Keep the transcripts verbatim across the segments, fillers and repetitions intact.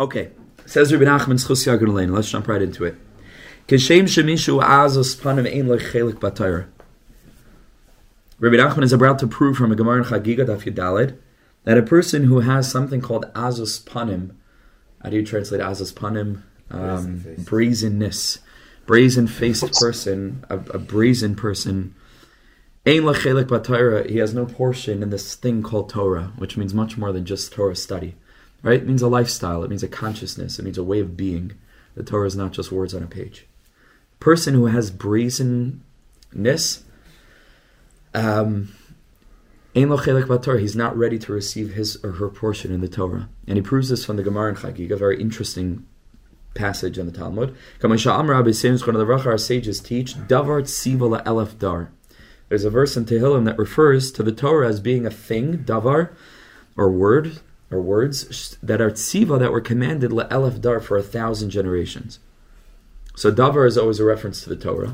Okay, says Rabbi Nachman Schus Yagun Aleinu. Let's jump right into it. Kishem shemishu azos panim ein lechelik b'Torah. Rabbi Nachman is about to prove from a Gemara in Chagiga Daf Yudaled that a person who has something called azos panim, how do you translate azos panim? Um, brazenness, brazen-faced person, a, a brazen person. Ein lechelik b'Torah. He has no portion in this thing called Torah, which means much more than just Torah study. Right? It means a lifestyle. It means a consciousness. It means a way of being. The Torah is not just words on a page. Person who has brazenness, um, ein lo chelek b'Torah. He's not ready to receive his or her portion in the Torah, and he proves this from the Gemara in Chagiga, a very interesting passage in the Talmud. Our sages teach davar tziva la'elef dar. There's a verse in Tehillim that refers to the Torah as being a thing, davar, or word. Or words that are tziva, that were commanded le'elef dar, for a thousand generations. So davar is always a reference to the Torah.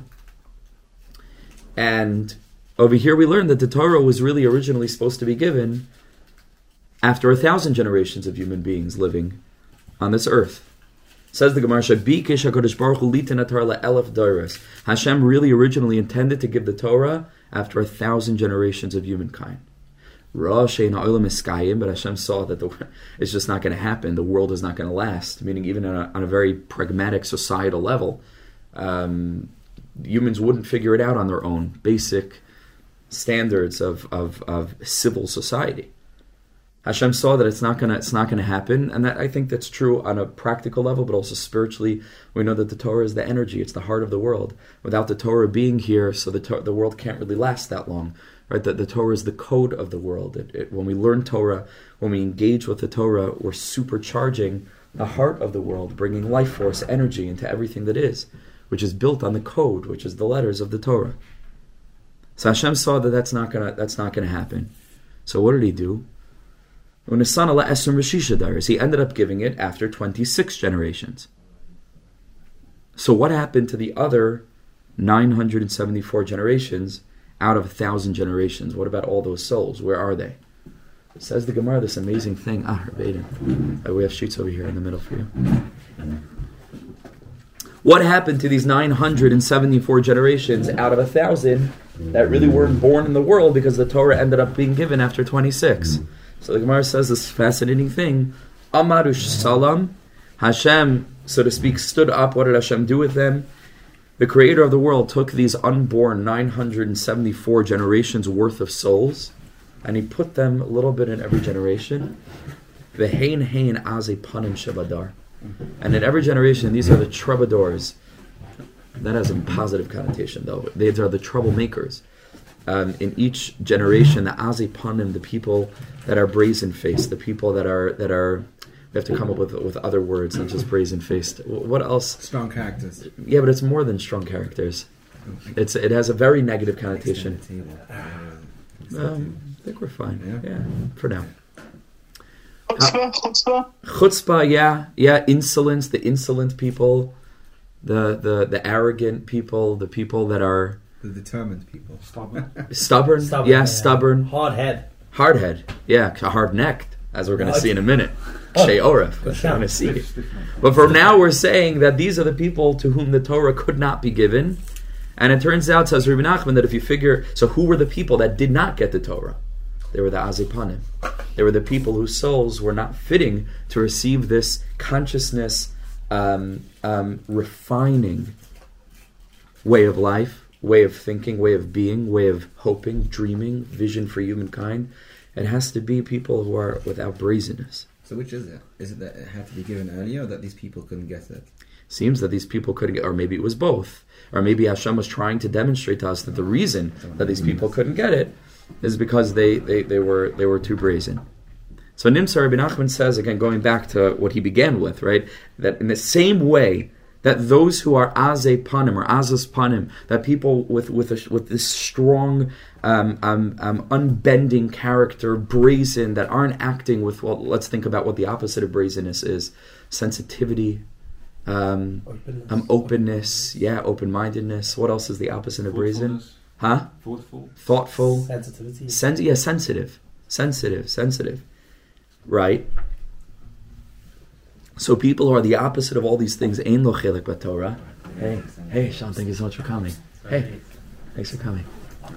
And over here we learn that the Torah was really originally supposed to be given after a thousand generations of human beings living on this earth. Says the Gemara, Hashem really originally intended to give the Torah after a thousand generations of humankind. But Hashem saw that the, it's just not going to happen. The world is not going to last. Meaning, even on a, on a very pragmatic societal level, um, humans wouldn't figure it out on their own. Basic standards of, of, of civil society. Hashem saw that it's not going to it's not going to happen, and that I think that's true on a practical level, but also spiritually. We know that the Torah is the energy; it's the heart of the world. Without the Torah being here, so the to- the world can't really last that long. Right, that the Torah is the code of the world. It, it, when we learn Torah, when we engage with the Torah, we're supercharging the heart of the world, bringing life force, energy into everything that is, which is built on the code, which is the letters of the Torah. So Hashem saw that that's not gonna that's not gonna happen. So what did He do? When his son Allah Esrim Rashisha Daris, He ended up giving it after twenty-six generations. So what happened to the other nine hundred seventy-four generations? Out of a thousand generations, what about all those souls? Where are they? It says the Gemara this amazing thing. Ah, Rabbeinu. Uh, we have sheets over here in the middle for you. What happened to these nine hundred seventy-four generations out of a thousand that really weren't born in the world because the Torah ended up being given after twenty-six? So the Gemara says this fascinating thing. Amarush Salam, Hashem, so to speak, stood up. What did Hashem do with them? The Creator of the world took these unborn nine hundred seventy-four generations worth of souls, and He put them a little bit in every generation. V'hein hein aze panim shabadar. And in every generation, these are the troubadours. That has a positive connotation, though. These are the troublemakers. Um, in each generation, the aze panim, the people that are brazen-faced, the people that are that are. We have to come up with with other words than just brazen-faced. What else? Strong characters. Yeah, but it's more than strong characters. It's it has a very negative connotation. Um, I think we're fine. Yeah, yeah for now. Chutzpah, chutzpah. Chutzpah, yeah, yeah. Insolence, the insolent people, the the the arrogant people, the people that are the determined people. Stubborn. Stubborn. Stubborn Yeah, yeah. stubborn. Hard head. Hard head. Yeah, hard necked, as we're going to see in a minute. Shei Oref, we're going to see. But for now, we're saying that these are the people to whom the Torah could not be given. And it turns out, says Rabbi Nachman, that if you figure, so who were the people that did not get the Torah? They were the Azipanim. They were the people whose souls were not fitting to receive this consciousness, um, um, refining way of life, way of thinking, way of being, way of hoping, dreaming, vision for humankind. It has to be people who are without brazenness. So which is it? Is it that it had to be given earlier, or that these people couldn't get it? Seems that these people couldn't get, or maybe it was both. Or maybe Hashem was trying to demonstrate to us that the reason that these people couldn't get it is because they, they, they were they were too brazen. So Nimsa Rabbi Nachman says, again, going back to what he began with, right, that in the same way that those who are azeh panim or azas panim, that people with with a, with this strong, um, um, um, unbending character, brazen, that aren't acting with, well, let's think about what the opposite of brazenness is: sensitivity, um, openness, um, openness yeah, open-mindedness. What else is the opposite of brazen? Huh? Thoughtful. Thoughtful. Sensitivity. Sen- yeah, sensitive. Sensitive. Sensitive. Right. So people who are the opposite of all these things, Ein lo chelik b'Torah. Hey, hey, Sean, thank you so much for coming. Hey, thanks for coming.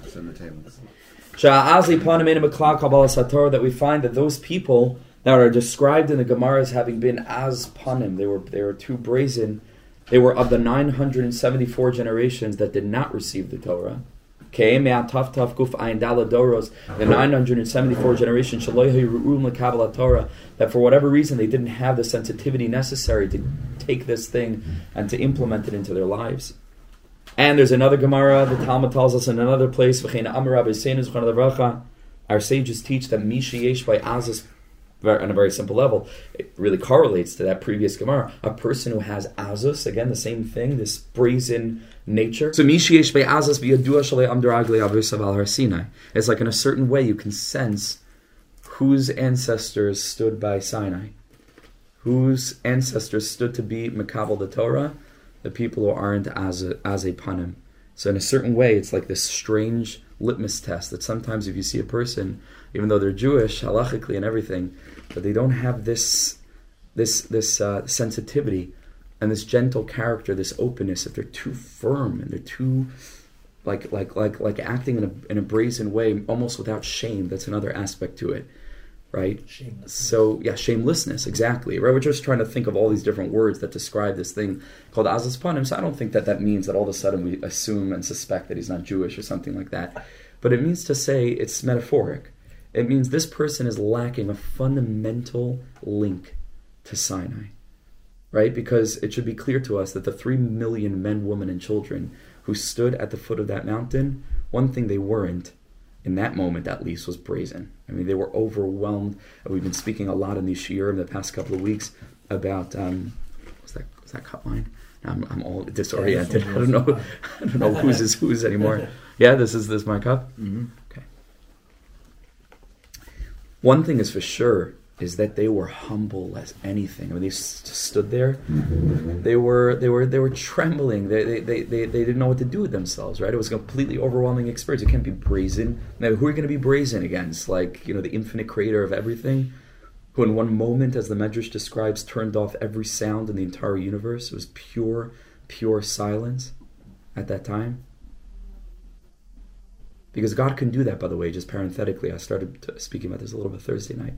That we find that those people that are described in the Gemara as having been as panim, they were they were too brazen. They were of the nine hundred seventy-four generations that did not receive the Torah. The nine hundred seventy-four generations that for whatever reason they didn't have the sensitivity necessary to take this thing and to implement it into their lives. And there's another Gemara, the Talmud tells us in another place, our sages teach that Mishi Yesh by Azus, on a very simple level, it really correlates to that previous Gemara. A person who has Azus, again, the same thing, this brazen nature. So Mishi Yesh by Azus b'yadua shalei amdaragli avisav al har Sinai. It's like in a certain way you can sense whose ancestors stood by Sinai, whose ancestors stood to be Mekabel the Torah, the people who aren't as a, as a panim. So in a certain way, it's like this strange litmus test that sometimes if you see a person, even though they're Jewish, halachically and everything, but they don't have this this this uh, sensitivity and this gentle character, this openness, if they're too firm and they're too like like like like acting in a in a brazen way, almost without shame. That's another aspect to it. Right? So, yeah, shamelessness, exactly. Right? We're just trying to think of all these different words that describe this thing called Azus Panim. So I don't think that that means that all of a sudden we assume and suspect that he's not Jewish or something like that. But it means to say it's metaphoric. It means this person is lacking a fundamental link to Sinai. Right? Because it should be clear to us that the three million men, women, and children who stood at the foot of that mountain, one thing they weren't, in that moment at least, was brazen. I mean, they were overwhelmed. We've been speaking a lot in these shiurim the past couple of weeks about um, was that was that cut line? I'm, I'm all disoriented. I don't know. I don't know whose is whose anymore. Yeah, this is this my cup. Mm-hmm. Okay. One thing is for sure is that they were humble as anything. I mean, they st- stood there. They were they were they were trembling. They they, they they they didn't know what to do with themselves. Right? It was a completely overwhelming experience. It can't be brazen. Now, who are you going to be brazen against? Like, you know, the infinite creator of everything, who in one moment, as the Medrash describes, turned off every sound in the entire universe. It was pure, pure silence at that time. Because God can do that, by the way. Just parenthetically, I started speaking about this a little bit Thursday night.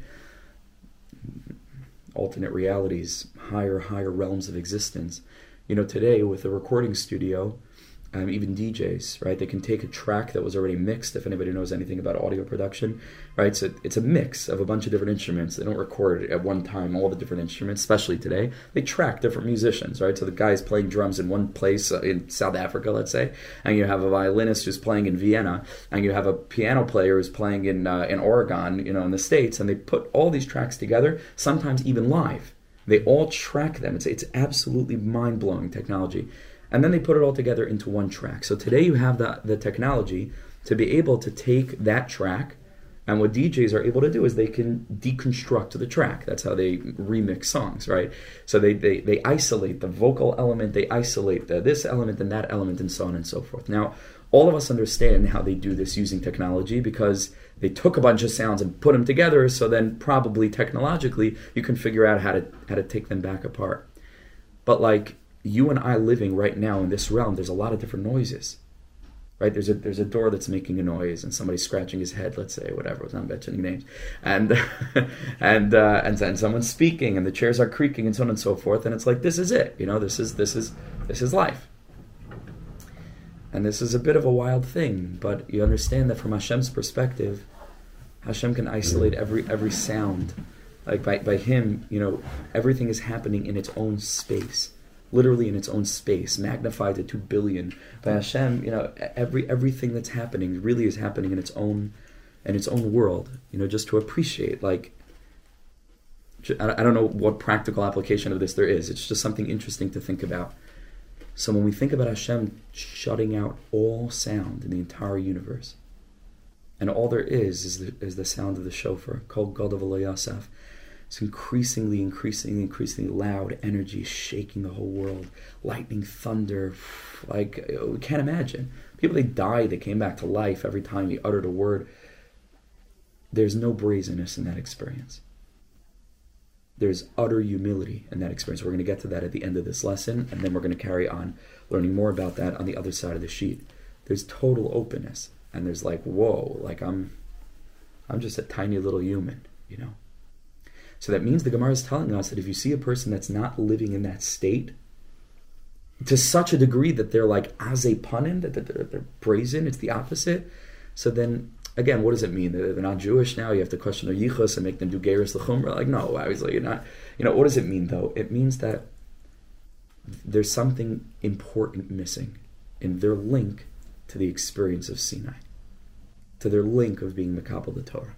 Alternate realities, higher, higher realms of existence. You know, today with a recording studio, um, even D Js, right? They can take a track that was already mixed, if anybody knows anything about audio production, right? So it's a mix of a bunch of different instruments. They don't record at one time all the different instruments, especially today. They track different musicians, right? So the guy's playing drums in one place uh, in South Africa, let's say, and you have a violinist who's playing in Vienna, and you have a piano player who's playing in uh, in Oregon, you know, in the States, and they put all these tracks together, sometimes even live. They all track them. It's it's absolutely mind-blowing technology. And then they put it all together into one track. So today you have the, the technology to be able to take that track, and what D Js are able to do is they can deconstruct the track. That's how they remix songs, right? So they, they, they isolate the vocal element, they isolate the, this element and that element, and so on and so forth. Now, all of us understand how they do this using technology because they took a bunch of sounds and put them together, so then probably technologically you can figure out how to how to take them back apart. But like, you and I living right now in this realm, there's a lot of different noises, right? There's a there's a door that's making a noise, and somebody's scratching his head, let's say, whatever. I'm not mentioning names, and and uh, and and someone's speaking, and the chairs are creaking, and so on and so forth. And it's like, this is it, you know. This is this is this is life, and this is a bit of a wild thing. But you understand that from Hashem's perspective, Hashem can isolate every every sound, like by by Him, you know, everything is happening in its own space. Literally in its own space, magnified to two billion. By Hashem, you know, every everything that's happening really is happening in its own, in its own world. You know, just to appreciate, like, I don't know what practical application of this there is. It's just something interesting to think about. So when we think about Hashem shutting out all sound in the entire universe, and all there is is the, is the sound of the shofar, called Gadav Lo Yasaf. It's increasingly, increasingly, increasingly loud energy shaking the whole world. Lightning, thunder, like, we can't imagine. People, they died, they came back to life every time he uttered a word. There's no brazenness in that experience. there's utter humility in that experience. We're going to get to that at the end of this lesson, and then we're going to carry on learning more about that on the other side of the sheet. There's total openness, and there's like, whoa, like I'm, I'm just a tiny little human, you know. So that means the Gemara is telling us that if you see a person that's not living in that state, to such a degree that they're like aze panim, that they're, they're brazen, it's the opposite. So then, again, what does it mean? They're, they're not Jewish now. You have to question their yichus and make them do geirus l'chumra. Like, no, obviously you're not. You know, what does it mean though? It means that there's something important missing in their link to the experience of Sinai, to their link of being Mekabel the Torah.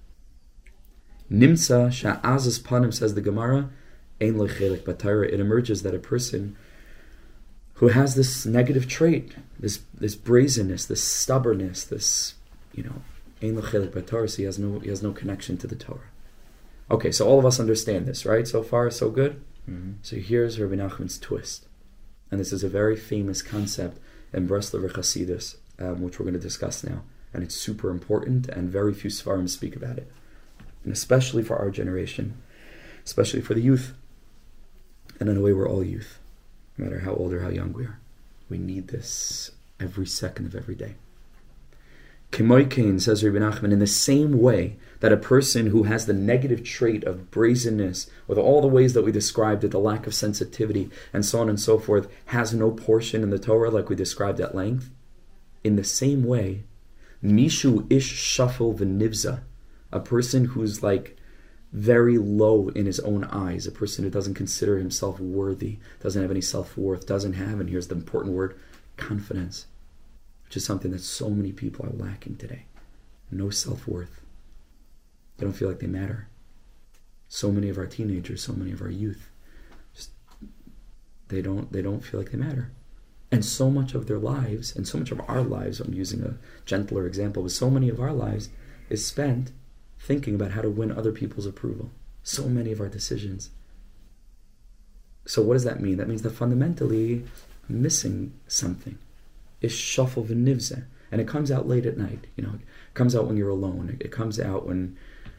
Nimsa sha'azas panim, says the Gemara, ein lo chelik b'Torah. It emerges that a person who has this negative trait, this this brazenness, this stubbornness, this, you know, ein lo chelik b'Torah, so he has no he has no connection to the Torah. Okay, so all of us understand this, right? So far, so good. Mm-hmm. So here's Rabbi Nachman's twist, and this is a very famous concept in Breslover Chassidus, um, which we're going to discuss now, and it's super important, and very few Sfarim speak about it, and especially for our generation, especially for the youth. And in a way, we're all youth, no matter how old or how young we are. We need this every second of every day. Kemoikein, says Rabbi Nachman, in the same way that a person who has the negative trait of brazenness, with all the ways that we described it, the lack of sensitivity, and so on and so forth, has no portion in the Torah, like we described at length, in the same way, Mishu ish shafel v'nivza, a person who's like very low in his own eyes, a person who doesn't consider himself worthy, doesn't have any self-worth, doesn't have, and here's the important word, confidence, which is something that so many people are lacking today. No self-worth. They don't feel like they matter. So many of our teenagers, so many of our youth, just they don't they don't feel like they matter. And so much of their lives, and so much of our lives, I'm using a gentler example, but so many of our lives is spent thinking about how to win other people's approval. So many of our decisions. So what does that mean? That means that fundamentally I'm missing something. It's shafel v'nivza. And it comes out late at night. You know, it comes out when you're alone. It comes out when,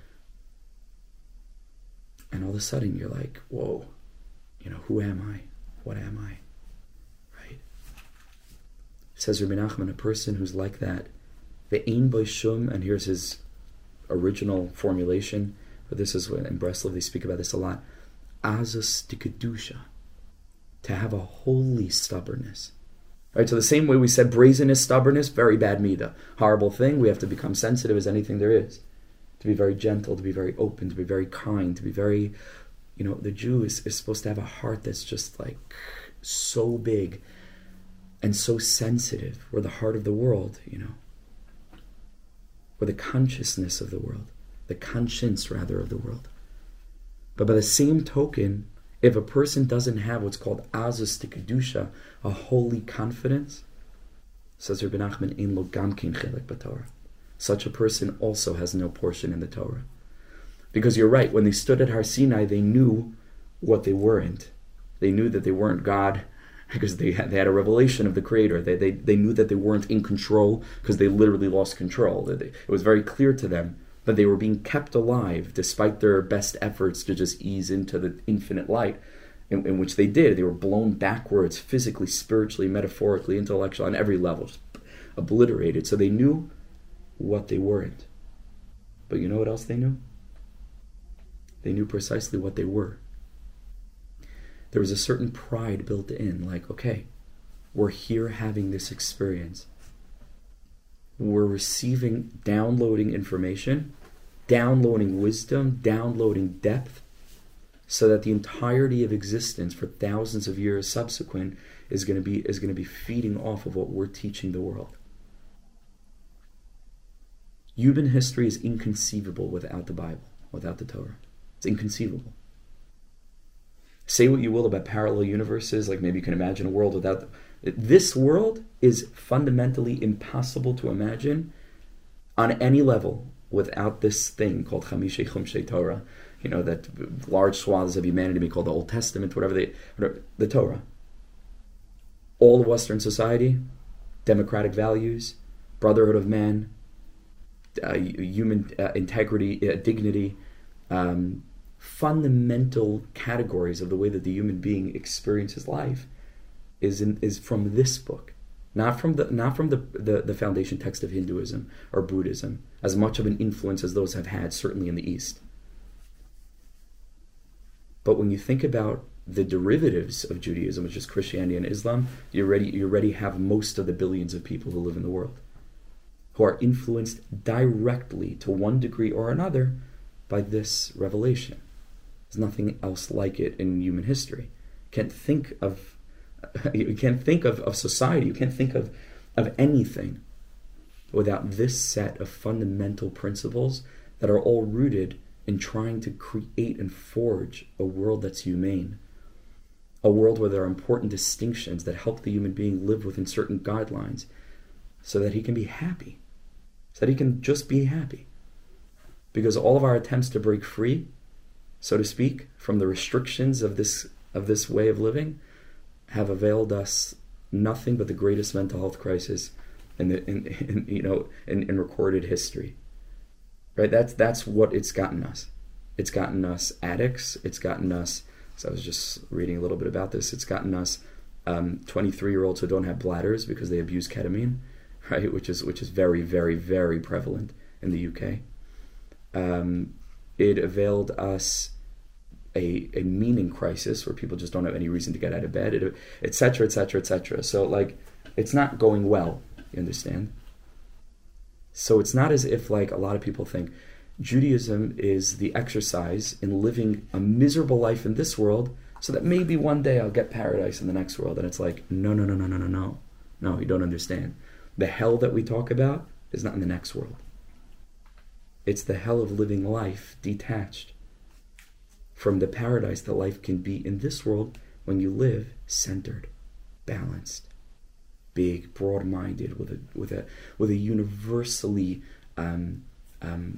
and all of a sudden you're like, whoa, you know, who am I? What am I? Right? Says Rabbi Nachman, a person who's like that, ve'ein bo shum, and here's his original formulation, but this is when in Breslov they speak about this a lot, azas tikadusha, to have a holy stubbornness. Right, so the same way we said brazenness, stubbornness, very bad midah, horrible thing. We have to become sensitive as anything there is, to be very gentle, to be very open, to be very kind, to be very, you know, the Jew is, is supposed to have a heart that's just like so big and so sensitive. We're the heart of the world, you know. We're the consciousness of the world, the conscience rather of the world. But by the same token, if a person doesn't have what's called azus tikadusha, a holy confidence, says Rabbi Nachman, ein lo gamkin chelik b'Torah. Such a person also has no portion in the Torah. Because you're right, when they stood at Har Sinai, they knew what they weren't. They knew that they weren't God because they had, they had a revelation of the Creator. They, they, they knew that they weren't in control because they literally lost control. They, it was very clear to them that they were being kept alive despite their best efforts to just ease into the infinite light, in, in which they did. They were blown backwards, physically, spiritually, metaphorically, intellectually, on every level, just obliterated. So they knew what they weren't. But you know what else they knew? They knew precisely what they were. There was a certain pride built in, like, okay, we're here having this experience. We're receiving, downloading information, downloading wisdom, downloading depth, so that the entirety of existence for thousands of years subsequent is going to be is going to be feeding off of what we're teaching the world. Human history is inconceivable without the Bible, without the Torah. It's inconceivable. Say what you will about parallel universes, like maybe you can imagine a world without the, this world is fundamentally impossible to imagine on any level without this thing called Chamishe Chumshei Torah, you know, that large swaths of humanity may call the Old Testament, whatever they, whatever, the Torah. All of Western society, democratic values, brotherhood of man, uh, human uh, integrity, uh, dignity, um, fundamental categories of the way that the human being experiences life is in, is from this book, not from the not from the, the the foundation text of Hinduism or Buddhism, as much of an influence as those have had, certainly in the East. But when you think about the derivatives of Judaism, which is Christianity and Islam, you already you already have most of the billions of people who live in the world, who are influenced directly to one degree or another by this revelation. There's nothing else like it in human history. You can't think of you can't think of, of society, you can't think of, of anything without this set of fundamental principles that are all rooted in trying to create and forge a world that's humane. A world where there are important distinctions that help the human being live within certain guidelines so that he can be happy. So that he can just be happy. Because all of our attempts to break free, so to speak, from the restrictions of this of this way of living have availed us nothing but the greatest mental health crisis in the in, in you know in, in recorded history. Right? That's that's what it's gotten us. It's gotten us addicts, it's gotten us, so I was just reading a little bit about this, it's gotten us um, twenty-three-year-olds who don't have bladders because they abuse ketamine, right? Which is which is very, very, very prevalent in the U K. Um, it availed us a a meaning crisis where people just don't have any reason to get out of bed, et cetera, et cetera, et cetera. So, like, it's not going well, you understand? So it's not as if, like, a lot of people think Judaism is the exercise in living a miserable life in this world so that maybe one day I'll get paradise in the next world. And it's like, no, no, no, no, no, no, no. No, you don't understand. The hell that we talk about is not in the next world. It's the hell of living life detached from the paradise that life can be in this world when you live centered, balanced, big, broad-minded, with a with a with a universally um, um,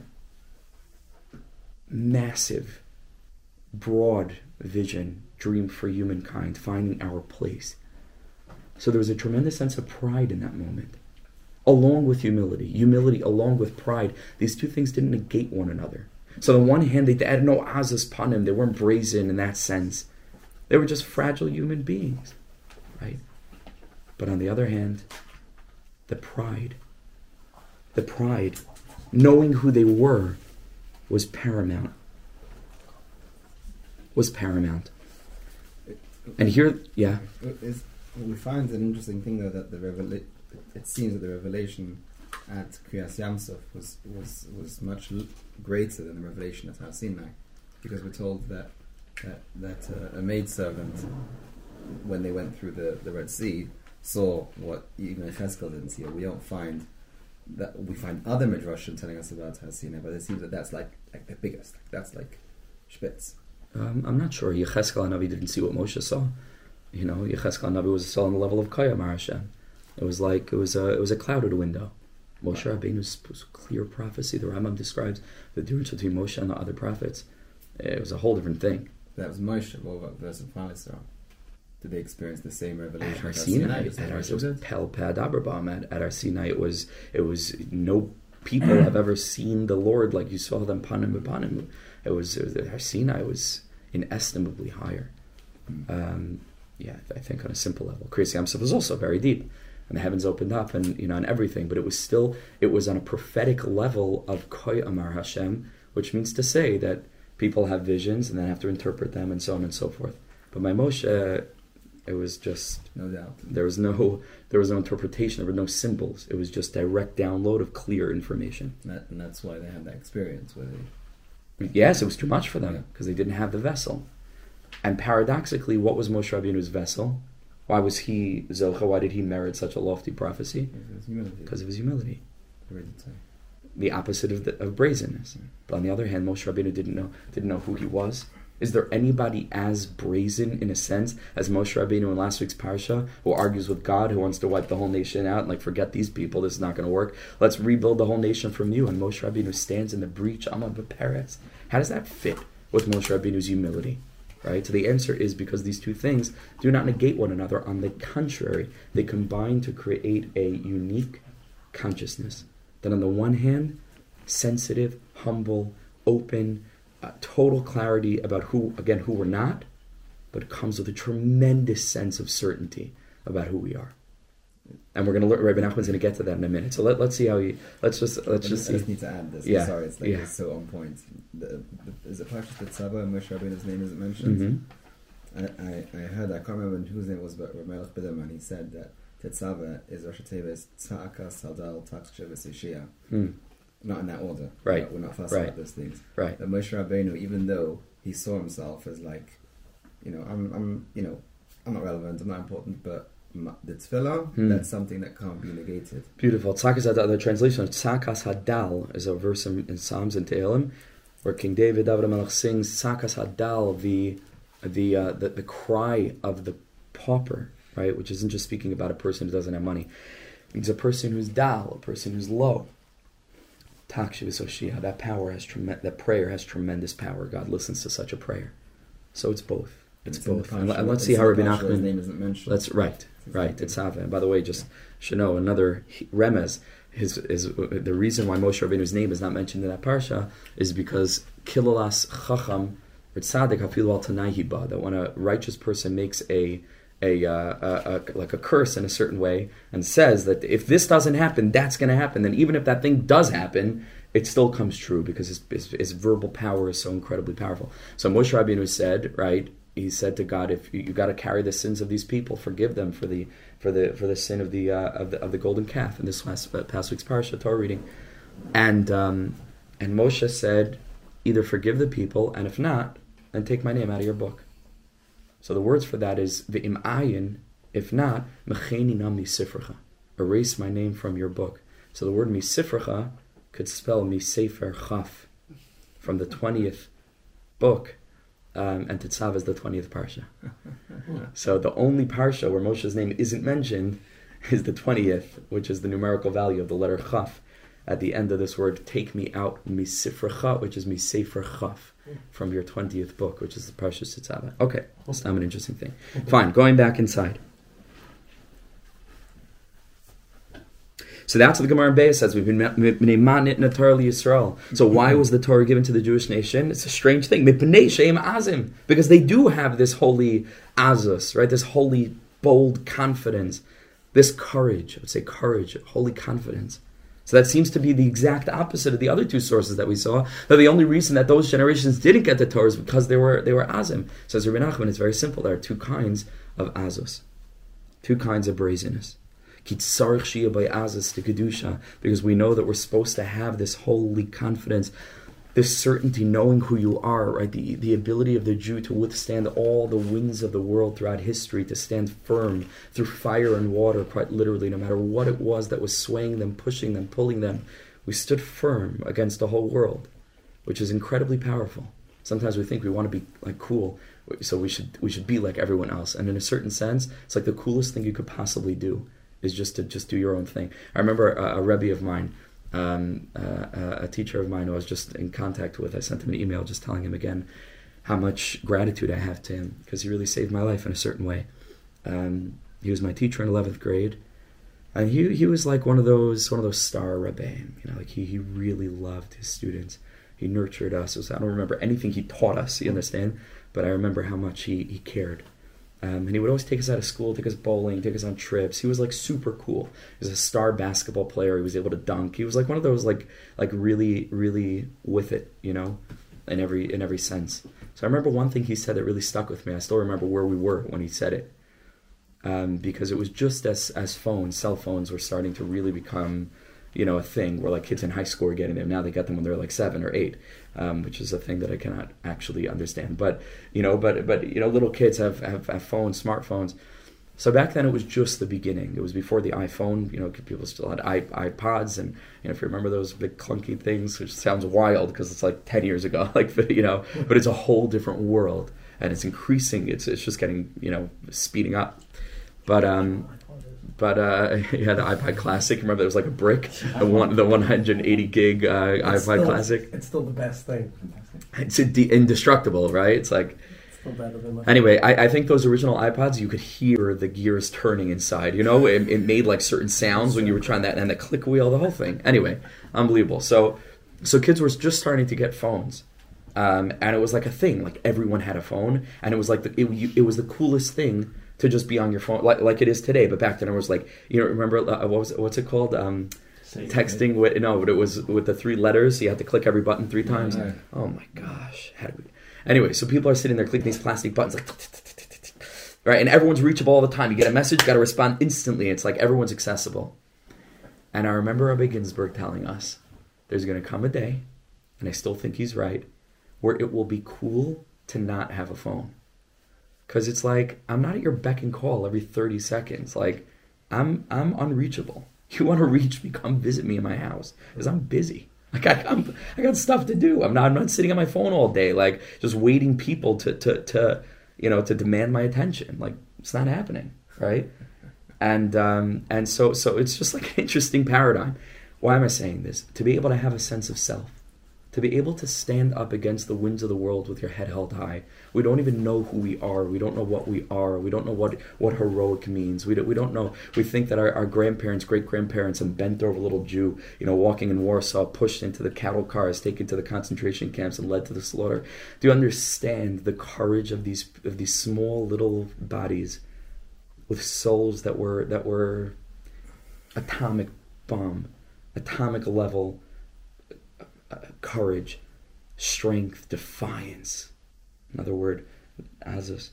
massive, broad vision, dream for humankind, finding our place. So there was a tremendous sense of pride in that moment, along with humility. Humility along with pride. These two things didn't negate one another. So on the one hand, they had no azas panim. They weren't brazen in that sense. They were just fragile human beings, right? But on the other hand, the pride, the pride, knowing who they were, was paramount. Was paramount. And here, yeah. It's, we find an interesting thing though that the revela- it seems that the revelation at Kriyas Yamsuf was was was much l- greater than the revelation at Har Sinai, because we're told that that, that uh, a maidservant, when they went through the, the Red Sea, saw what even Cheskel didn't see. Or we don't find that. We find other midrashim telling us about Har Sinai, but it seems that that's like like the biggest. Like, that's like Spitz. Um, I'm not sure. Yecheskel Hanavi didn't see what Moshe saw. You know, Yecheskel Hanavi was still on the level of Kaya Hashem. It was like it was a it was a clouded window. Moshe Rabbeinu's was clear prophecy. The Rambam describes the difference between Moshe and the other prophets. It was a whole different thing. That was Moshe. What about verse of Phalisar? Did they experience the same revelation? At Har Sinai, at Har, it was Pel Pad Abraham. At, at Har Sinai, it was it was no people have ever seen the Lord like you saw them panim b'panim. It was, it was at Har Sinai was inestimably higher. Um, yeah, I think on a simple level. Kriyas Yamsuf was also very deep, and the heavens opened up, and you know, and everything. But it was still, it was on a prophetic level of Koy Amar Hashem, which means to say that people have visions and then have to interpret them, and so on and so forth. But by Moshe, it was just no doubt. There was no, there was no interpretation. There were no symbols. It was just direct download of clear information. That, and that's why they had that experience where they. Yes, it was too much for them because they didn't have the vessel. And paradoxically, what was Moshe Rabbeinu's vessel? Why was he Zocha? Why did he merit such a lofty prophecy? Because of his humility. The opposite of, the, of brazenness. Mm. But on the other hand, Moshe Rabbeinu didn't know didn't know who he was. Is there anybody as brazen in a sense as Moshe Rabbeinu in last week's parsha, who argues with God, who wants to wipe the whole nation out and like forget these people? This is not going to work. Let's rebuild the whole nation from you. And Moshe Rabbeinu stands in the breach. Amma b'peretz. How does that fit with Moshe Rabbeinu's humility? Right? So the answer is because these two things do not negate one another. On the contrary, they combine to create a unique consciousness. That on the one hand, sensitive, humble, open, uh, total clarity about who, again, who we're not, but it comes with a tremendous sense of certainty about who we are. And we're going to learn. Rabbi Nachman's going to get to that in a minute. So let, let's see how he. Let's just let's I just. I just see. need to add this. Yeah. I'm sorry, it's like Yeah. it's so on point. The, the, is it Parshas Tetzaveh and Moshe Rabbeinu's name isn't mentioned? Mm-hmm. I, I, I heard, I can't remember whose name it was, but Ramelech Biderman, he said that Tetzaveh is Rosh Tevis Tza'aka Saldal Takshev Shia. Mm. Not in that order. Right. We're not, we're not fussed Right. about those things. Right. That Moshe Rabbeinu, even though he saw himself as like, you know, I'm, I'm, you know, I'm not relevant, I'm not important, but ma- the tefillah, Hmm. that's something that can't be negated. Beautiful. Tzakas Hadal. The translation of Tzakas Hadal is a verse in, in Psalms and Tehillim, where King David, David HaMelech sings Tzakas Hadal, the the, uh, the the cry of the pauper, right? Which isn't just speaking about a person who doesn't have money. It's a person who's dal, a person who's low. Takshiv Soshia. That power has trem- that prayer has tremendous power. God listens to such a prayer. So it's both. It's, in the both. And, Parsha, and let's it's see in how the Rabbi Parsha where his Nachman. name isn't mentioned. That's right, right. It's Hava. And by the way, just should know another remez. His is the reason why Moshe Rabbeinu's name is not mentioned in that parsha is because kilalas chacham or tzaddik hafilu al tanai ba, that when a righteous person makes a a, uh, a, a like a curse in a certain way and says that if this doesn't happen, that's going to happen, then even if that thing does happen, it still comes true because his, his, his verbal power is so incredibly powerful. So Moshe Rabbeinu said, right? He said to God, "If you, you got to carry the sins of these people, forgive them for the for the for the sin of the uh, of the of the golden calf." In this last uh, past week's parsha Torah reading, and um, and Moshe said, "Either forgive the people, and if not, then take my name out of your book." So the words for that is v'im ayin. If not, mecheni nam misifrecha. Erase my name from your book. So the word misifrecha could spell misefer chaf, from the twentieth book. Um, and Tetzaveh is the twentieth parsha. So the only parsha where Moshe's name isn't mentioned is the twentieth, which is the numerical value of the letter Chaf. At the end of this word, take me out, misifrecha, which is misefer chaf, from your twentieth book, which is the parsha Tetzaveh. Okay, that's not an interesting thing. Fine, going back inside. So that's what the Gemara in Beis says. We've been meimanit na Torah Yisrael. So why was the Torah given to the Jewish nation? It's a strange thing. Mipnei she'em azim, because they do have this holy azus, right? This holy, bold confidence, this courage. I would say courage, holy confidence. So that seems to be the exact opposite of the other two sources that we saw. That the only reason that those generations didn't get the Torah is because they were they were azim. Says Rabbi Nachman, it's very simple. There are two kinds of azus, two kinds of brazenness. Because we know that we're supposed to have this holy confidence, this certainty, knowing who you are, right? The, the ability of the Jew to withstand all the winds of the world throughout history, to stand firm through fire and water, quite literally, no matter what it was that was swaying them, pushing them, pulling them. We stood firm against the whole world, which is incredibly powerful. Sometimes we think we want to be like cool, so we should we should be like everyone else. And in a certain sense, it's like the coolest thing you could possibly do is just to just do your own thing. I remember a, a Rebbe of mine, um, uh, a teacher of mine who I was just in contact with. I sent him an email just telling him again how much gratitude I have to him, because he really saved my life in a certain way. Um, he was my teacher in eleventh grade, and he he was like one of those one of those star Rebbeim. You know, like he he really loved his students. He nurtured us. It was, I don't remember anything he taught us, you understand, but I remember how much he he cared. Um, and he would always take us out of school, take us bowling, take us on trips. He was like super cool. He was a star basketball player. He was able to dunk. He was like one of those like like really really with it, you know, in every in every sense. So I remember one thing he said that really stuck with me. I still remember where we were when he said it, um, because it was just as as phones, cell phones were starting to really become, you know, a thing where like kids in high school were getting them. Now they get them when they're like seven or eight, um, which is a thing that I cannot actually understand. But you know, but but you know, little kids have, have, have phones, smartphones. So back then it was just the beginning. It was before the iPhone. You know, people still had iPods, and you know, if you remember those big clunky things, which sounds wild because it's like ten years ago, like you know, but it's a whole different world, and it's increasing. It's it's just getting, you know, speeding up. But um. But uh, he had the iPod Classic. Remember, there was like a brick, the one, the one hundred eighty gig uh, iPod still, Classic. It's still the best thing. It's inde- indestructible, right? It's like. It's still better than my Anyway, I, I think those original iPods, you could hear the gears turning inside. You know, it, it made like certain sounds when you were trying that, and the click wheel, the whole thing. Anyway, unbelievable. So, so kids were just starting to get phones. Um, and it was like a thing, like everyone had a phone, and it was like the, it, it was the coolest thing to just be on your phone, like like it is today. But back then it was like, you know, remember uh, what was it, what's it called? Um, texting with no, but it was with the three letters. So you had to click every button three times. Yeah. Oh my gosh, how do we? Anyway, so people are sitting there clicking these plastic buttons, like right, and everyone's reachable all the time. You get a message, got to respond instantly. It's like everyone's accessible. And I remember Rabbi Ginsburg telling us, there's going to come a day, and I still think he's right, where it will be cool to not have a phone. Because it's like, I'm not at your beck and call every thirty seconds. Like, I'm I'm unreachable. You want to reach me, come visit me in my house. Because I'm busy. Like, I, I'm, I got stuff to do. I'm not I'm not sitting on my phone all day, like, just waiting people to, to, to you know, to demand my attention. Like, it's not happening, right? And um, and so so it's just like an interesting paradigm. Why am I saying this? To be able to have a sense of self. To be able to stand up against the winds of the world with your head held high. We don't even know who we are. We don't know what we are. We don't know what, what heroic means. We don't, we don't know. We think that our, our grandparents, great-grandparents, some bent-over little Jew, you know, walking in Warsaw, pushed into the cattle cars, taken to the concentration camps and led to the slaughter. Do you understand the courage of these of these small little bodies with souls that were that were atomic bomb, atomic level uh, courage, strength, defiance. Another word, azus.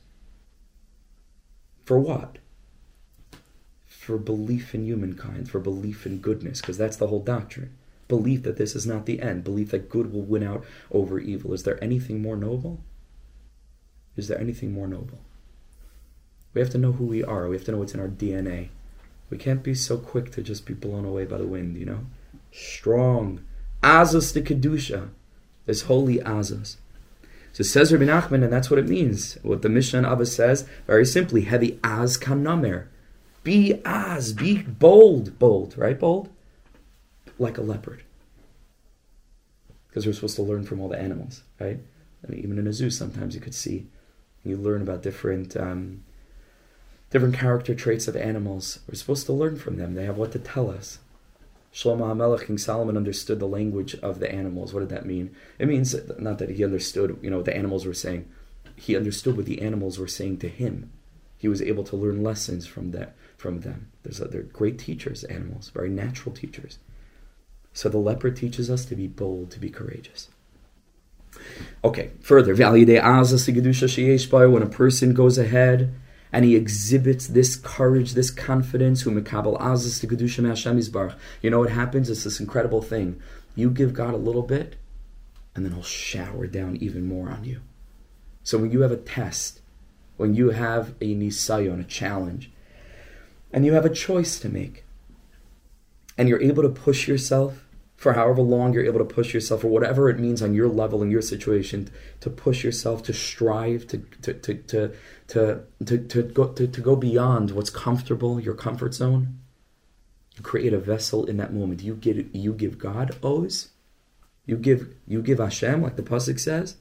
For what? For belief in humankind, for belief in goodness, because that's the whole doctrine. Belief that this is not the end. Belief that good will win out over evil. Is there anything more noble? Is there anything more noble? We have to know who we are. We have to know what's in our D N A. We can't be so quick to just be blown away by the wind, you know? Strong. Azus de Kedusha. This holy Azus. So says Rabbi Nachman, and that's what it means. What the Mishnah and Abba says, very simply, heavy Az Kanamer. Be Az, be bold. Bold, right? Bold? Like a leopard. Because we're supposed to learn from all the animals, right? I mean, even in a zoo, sometimes you could see, you learn about different... Um, different character traits of animals. We're supposed to learn from them. They have what to tell us. Shlomo HaMelech, King Solomon, understood the language of the animals. What did that mean? It means not that he understood, you know, what the animals were saying. He understood what the animals were saying to him. He was able to learn lessons from that, from them. There's a, they're great teachers, animals, very natural teachers. So the leopard teaches us to be bold, to be courageous. Okay, further. When a person goes ahead and he exhibits this courage, this confidence, who mekabel azas to kedusha me'Hashem yisbarach. You know what happens? It's this incredible thing. You give God a little bit, and then He'll shower down even more on you. So when you have a test, when you have a nisayon, a challenge, and you have a choice to make, and you're able to push yourself for however long you're able to push yourself, or whatever it means on your level, in your situation, to push yourself, to strive, to to to to to to, to go to, to go beyond what's comfortable, your comfort zone. You create a vessel in that moment. You give you give God oz, you give you give Hashem, like the pasuk says.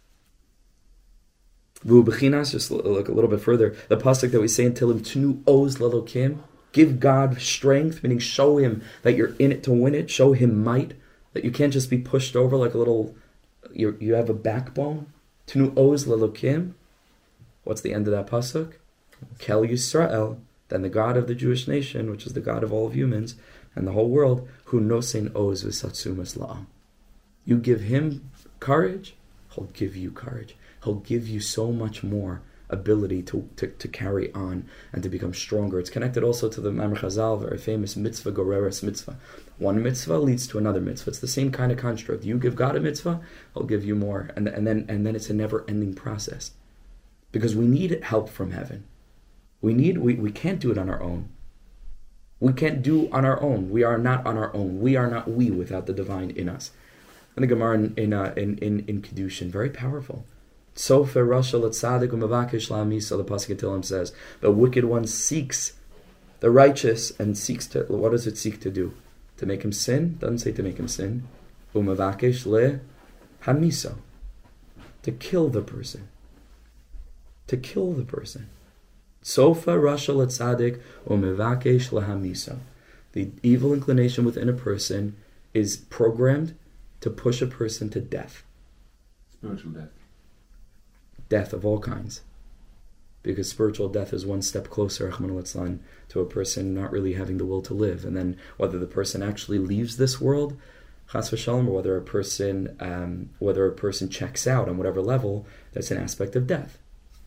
Vu bechinas, just look a little bit further. The pasuk that we say in Tehillim, Tnu oz lelokim. Give God strength, meaning show Him that you're in it to win it. Show Him might, that you can't just be pushed over like a little, you you have a backbone. Tnu oz lelokim. What's the end of that pasuk? Kel Yisrael, then the God of the Jewish nation, which is the God of all of humans and the whole world, who nosein oz v'satzumas la'am. You give Him courage, He'll give you courage. He'll give you so much more ability to, to, to carry on and to become stronger. It's connected also to the Mamre Chazal, very famous mitzvah, goreres mitzvah. One mitzvah leads to another mitzvah. It's the same kind of construct. You give God a mitzvah, He'll give you more. And, and then and then it's a never-ending process. Because we need help from heaven. We need we, we can't do it on our own. We can't do on our own. We are not on our own. We are not we without the divine in us. And the Gemara in in uh, in, in, in Kedushin, very powerful. So for Rasha Latzadik Umavakish La'amisa, the Pasuk in Tehillim says, the wicked one seeks the righteous and seeks to, what does it seek to do? To make him sin? Doesn't say to make him sin. Umavakish Le Hamiso. To kill the person. To kill the person. Sofa Rasha Latzadik Umavakish Lahamiso. The evil inclination within a person is programmed to push a person to death. Spiritual death. Death of all kinds. Because spiritual death is one step closer, Rachmana litzlan, to a person not really having the will to live. And then whether the person actually leaves this world, chas v'shalom, or whether a person, um, whether a person checks out on whatever level, that's an aspect of death.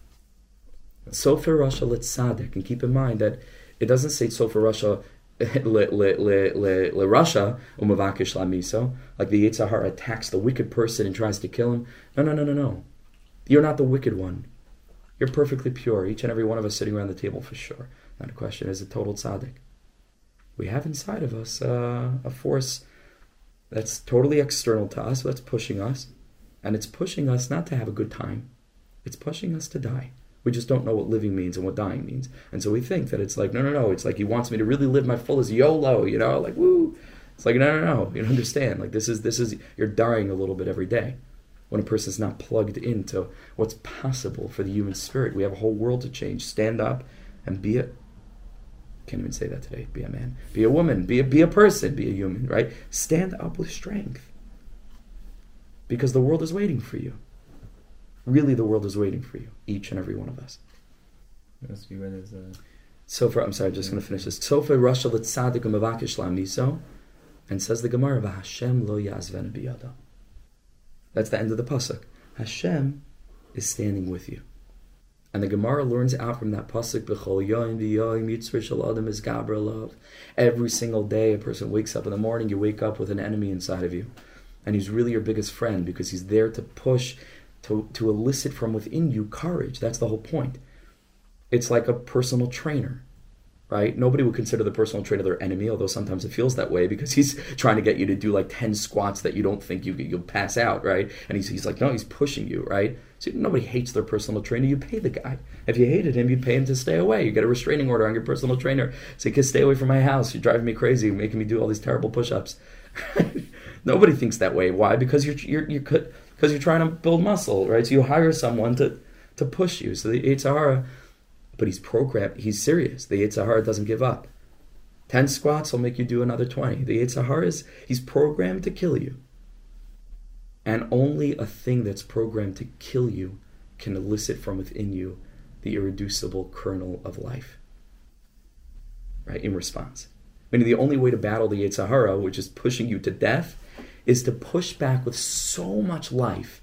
Sofer Rasha Litzadik, and keep in mind that it doesn't say Sofer Rasha le le le le le Rasha umavakish lamiso, like the Yetzer Hara attacks the wicked person and tries to kill him. No, no, no, no, no. You're not the wicked one. You're perfectly pure. Each and every one of us sitting around the table, for sure. Not a question. Is a total tzaddik. We have inside of us uh, a force that's totally external to us, that's pushing us, and it's pushing us not to have a good time. It's pushing us to die. We just don't know what living means and what dying means. And so we think that it's like, no, no, no. It's like he wants me to really live my fullest YOLO, you know, like, woo. It's like, no, no, no. You don't understand. Like, this is, this is, you're dying a little bit every day. When a person's not plugged into what's possible for the human spirit. We have a whole world to change. Stand up and be a, can't even say that today, be a man. Be a woman, be a, be a person, be a human, right? Stand up with strength. Because the world is waiting for you. Really, the world is waiting for you, each and every one of us. Yes, you read as a... So for, I'm sorry, I'm just going to finish this. So for Rasha l'tzadik u'mavakish la'miso, and says the Gemara, v'Hashem lo yazven biyado. That's the end of the pasuk. Hashem is standing with you. And the Gemara learns out from that pasuk, b'chol yoyim v'yoyim yitzvah shel adam is gabra love. Every single day a person wakes up in the morning, you wake up with an enemy inside of you. And he's really your biggest friend because he's there to push, to, to elicit from within you courage. That's the whole point. It's like a personal trainer, right? Nobody would consider the personal trainer their enemy, although sometimes it feels that way because he's trying to get you to do like ten squats that you don't think you, you'll pass out, right? And he's, he's like, no, he's pushing you, right? So nobody hates their personal trainer. You pay the guy. If you hated him, you pay him to stay away. You get a restraining order on your personal trainer. Say, kid, stay away from my house. You're driving me crazy. You're making me do all these terrible push-ups. Nobody thinks that way. Why? Because you're you're you're because you're trying to build muscle, right? So you hire someone to to push you. So the Yetzer Hara, but he's programmed. He's serious. The Yetzer Hara doesn't give up. Ten squats will make you do another twenty. The Yetzer Hara is he's programmed to kill you. And only a thing that's programmed to kill you can elicit from within you the irreducible kernel of life. Right? In response. Meaning the only way to battle the Yetzer Hara, which is pushing you to death, is to push back with so much life,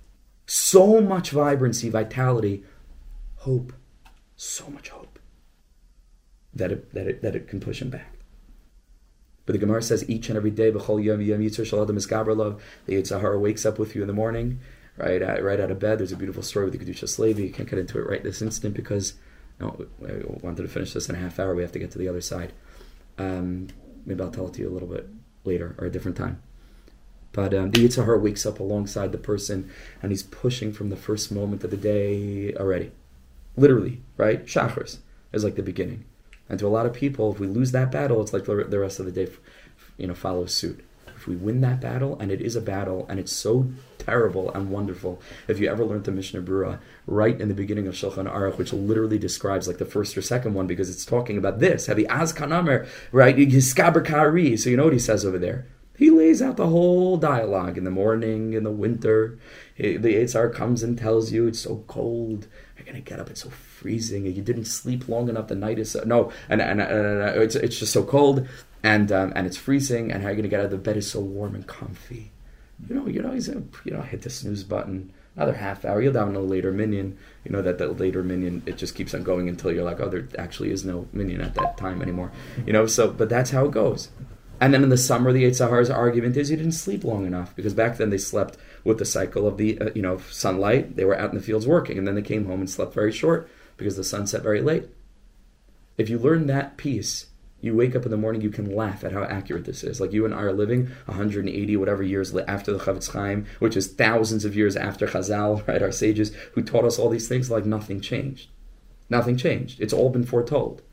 so much vibrancy, vitality, hope, so much hope, that it, that it, that it can push him back. But the Gemara says each and every day, B'chol yom yom yitzur shel adam is gabra love, the Yetzer Hara wakes up with you in the morning, right, uh, right out of bed. There's a beautiful story with the Kedushas Levi. You can't get into it right this instant because no, I wanted to finish this in a half hour. We have to get to the other side. Um, maybe I'll tell it to you a little bit later or a different time. But um, the Yetzer Hara wakes up alongside the person and he's pushing from the first moment of the day already. Literally, right? Shachris is like the beginning. And to a lot of people, if we lose that battle, it's like the rest of the day, you know, follows suit. If we win that battle, and it is a battle, and it's so terrible and wonderful. If you ever learned the Mishnah Berurah, right in the beginning of Shulchan Aruch, which literally describes like the first or second one, because it's talking about this, heavy az kanamer, right? Yiskaber kari. So you know what he says over there. He lays out the whole dialogue in the morning, in the winter. The Yetzer Hara comes and tells you it's so cold. You're gonna get up. It's so freezing. You didn't sleep long enough. The night is so, no, and and, and, and it's it's just so cold, and um, and it's freezing. And how are you gonna get out of the bed? Is so warm and comfy. You know, you know, he's a, you know, hit the snooze button. Another half hour. You'll down a later minion. You know that that later minion. It just keeps on going until you're like, oh, there actually is no minion at that time anymore. You know, so but that's how it goes. And then in the summer, the Yetzer Hara's argument is you didn't sleep long enough because back then they slept with the cycle of the uh, you know sunlight. They were out in the fields working, and then they came home and slept very short because the sun set very late. If you learn that piece, you wake up in the morning, you can laugh at how accurate this is. Like you and I are living one hundred eighty whatever years after the Chavetz Chaim, which is thousands of years after Chazal, right? Our sages who taught us all these things, like nothing changed. Nothing changed. It's all been foretold.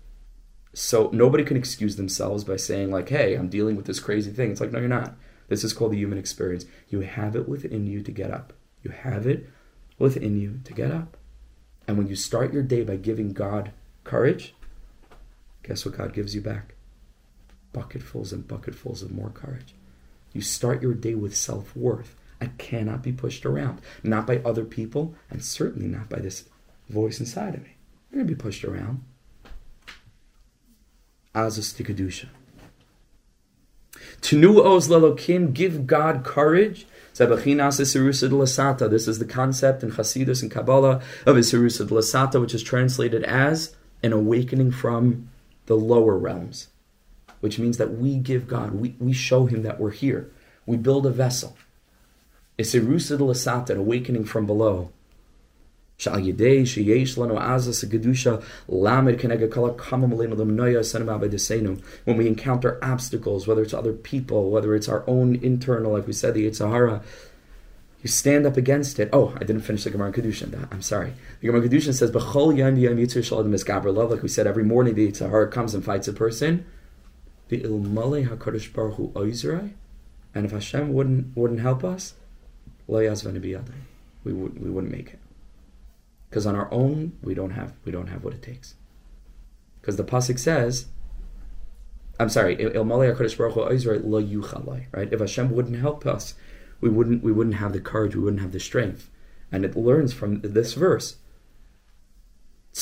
So nobody can excuse themselves by saying like, hey, I'm dealing with this crazy thing. It's like, no, you're not. This is called the human experience. You have it within you to get up. You have it within you to get up. And when you start your day by giving God courage, guess what God gives you back? Bucketfuls and bucketfuls of more courage. You start your day with self-worth. I cannot be pushed around. Not by other people, and certainly not by this voice inside of me. I'm going to be pushed around. Azus Tikadusha. Tenu oz lelokim, give God courage. This is the concept in Hasidus and Kabbalah of Isirusa Lasata, which is translated as an awakening from the lower realms, which means that we give God, we, we show Him that we're here. We build a vessel. Isirusa Lasata, an awakening from below. When we encounter obstacles, whether it's other people, whether it's our own internal, like we said, the Yetzer Hara, you stand up against it. Oh, I didn't finish the Gemara Kedushin. I'm sorry. The Gemara Kedushin says, like we said, every morning the Yetzer Hara comes and fights a person. And if Hashem wouldn't wouldn't help us, we would we wouldn't make it. Because on our own, we don't have we don't have what it takes. Because the pasuk says, I'm sorry, right? If Hashem wouldn't help us, we wouldn't we wouldn't have the courage, we wouldn't have the strength. And it learns from this verse. It's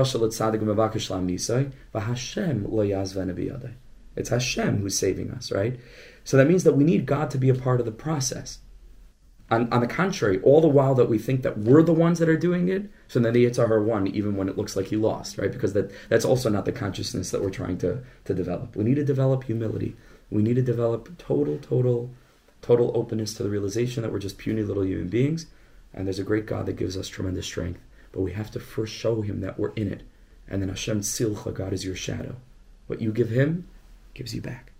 Hashem who's saving us, right? So that means that we need God to be a part of the process. On, on the contrary, all the while that we think that we're the ones that are doing it, so then the Yetzer Hara won, even when it looks like he lost, right? Because that, that's also not the consciousness that we're trying to, to develop. We need to develop humility. We need to develop total, total, total openness to the realization that we're just puny little human beings, and there's a great God that gives us tremendous strength. But we have to first show Him that we're in it. And then Hashem Tzilcha, God is your shadow. What you give Him, gives you back.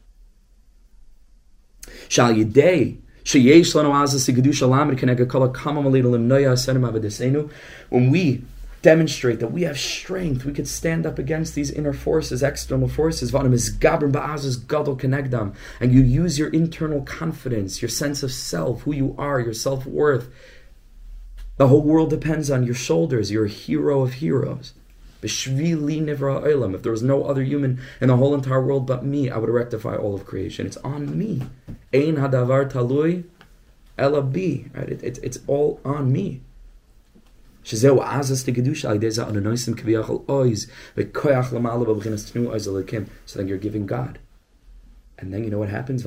Shal Yidei, when we demonstrate that we have strength, we can stand up against these inner forces, external forces, and you use your internal confidence, your sense of self, who you are, your self-worth. The whole world depends on your shoulders. You're a hero of heroes. If there was no other human in the whole entire world but me, I would rectify all of creation. It's on me. Ein hadavar talui ela bi. Right? It, it, it's all on me. So then you're giving God. And then you know what happens?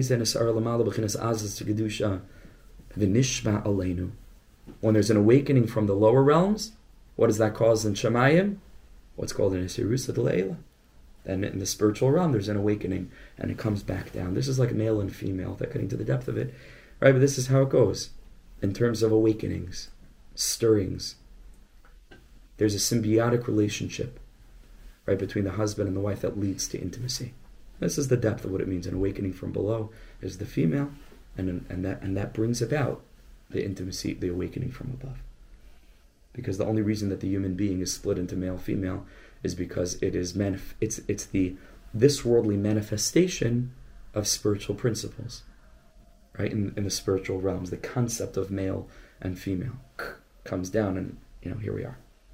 When there's an awakening from the lower realms, what does that cause in Shemayim? What's called an Isirusa D'Leila. Then in the spiritual realm, there's an awakening, and it comes back down. This is like male and female, that getting to the depth of it, right? But this is how it goes in terms of awakenings, stirrings. There's a symbiotic relationship, right, between the husband and the wife that leads to intimacy. This is the depth of what it means. An awakening from below is the female, and and that and that brings about the intimacy, the awakening from above. Because the only reason that the human being is split into male-female is because it is manif- it's it's the this worldly manifestation of spiritual principles, right? In in the spiritual realms, the concept of male and female comes down, and you know here we are.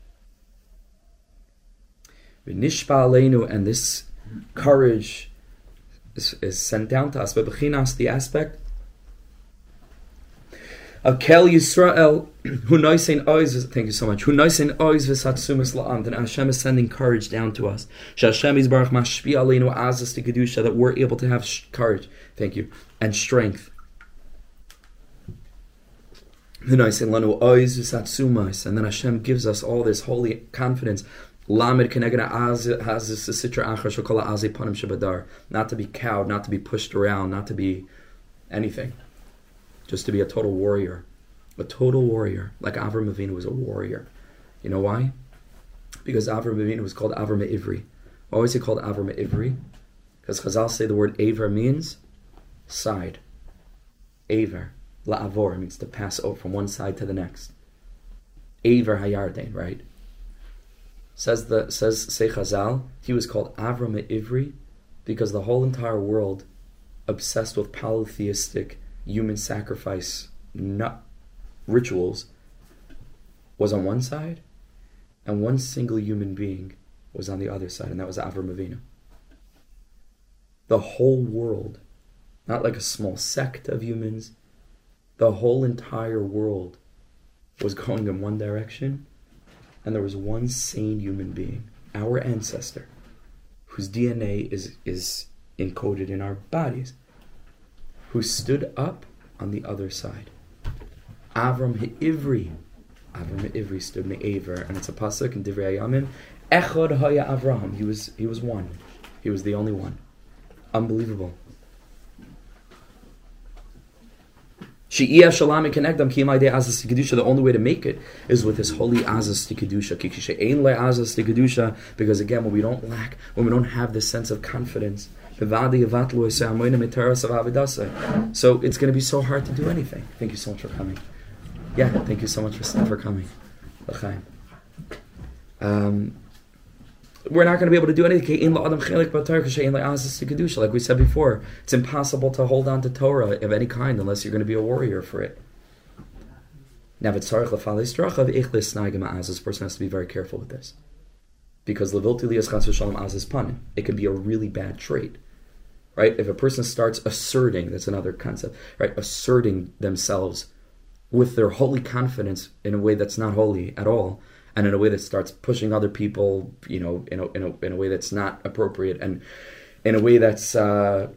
V'nishpa aleinu, and this courage is, is sent down to us. But b'chinas, the aspect of Kel Yisrael, who noisin ois, thank you so much, who noisin ois v'satsumis la'am, and Hashem is sending courage down to us. Hashem is baruch mashpi aleinu azas kedusha, that we're able to have courage, thank you, and strength. Who noisin lanu ois v'satsumis, and then Hashem gives us all this holy confidence. Lamed keneged hazis sitra achar shokola azi panim shabadar, not to be cowed, not to be pushed around, not to be anything. Just to be a total warrior. A total warrior. Like Avram Avinu was a warrior. You know why? Because Avram Avinu was called Avram Ivri. Why was he called Avram Ivri? Because Chazal say the word Aver means side. Aver. La'avor means to pass over from one side to the next. Aver Hayarden, right? Says the says say Chazal, he was called Avram Ivri because the whole entire world obsessed with polytheistic human sacrifice not rituals was on one side, and one single human being was on the other side, and that was Avram Avinu. The whole world, not like a small sect of humans, the whole entire world was going in one direction, and there was one sane human being, our ancestor, whose D N A is, is encoded in our bodies, who stood up on the other side. Avram Ha'ivri. Avram Ha'ivri stood me'aver, and it's a pasuk in Divrei Hayamim. Echad Haya Avraham. He was he was one. He was the only one. Unbelievable. She'iyah shalami kenegdam ki imay de azas to kedusha. The only way to make it is with this holy azas to kedusha. Ki she'ein le azas to kedusha. Because again, when we don't lack, when we don't have this sense of confidence, so it's going to be so hard to do anything. Thank you so much for coming. Yeah, thank you so much for for coming. Um, we're not going to be able to do anything. Like we said before, it's impossible to hold on to Torah of any kind unless you're going to be a warrior for it. Now, this person has to be very careful with this. Because it can be a really bad trait. Right? If a person starts asserting, that's another concept, right? Asserting themselves with their holy confidence in a way that's not holy at all, and in a way that starts pushing other people, you know, in a, in a, in a way that's not appropriate, and in a way that's uh,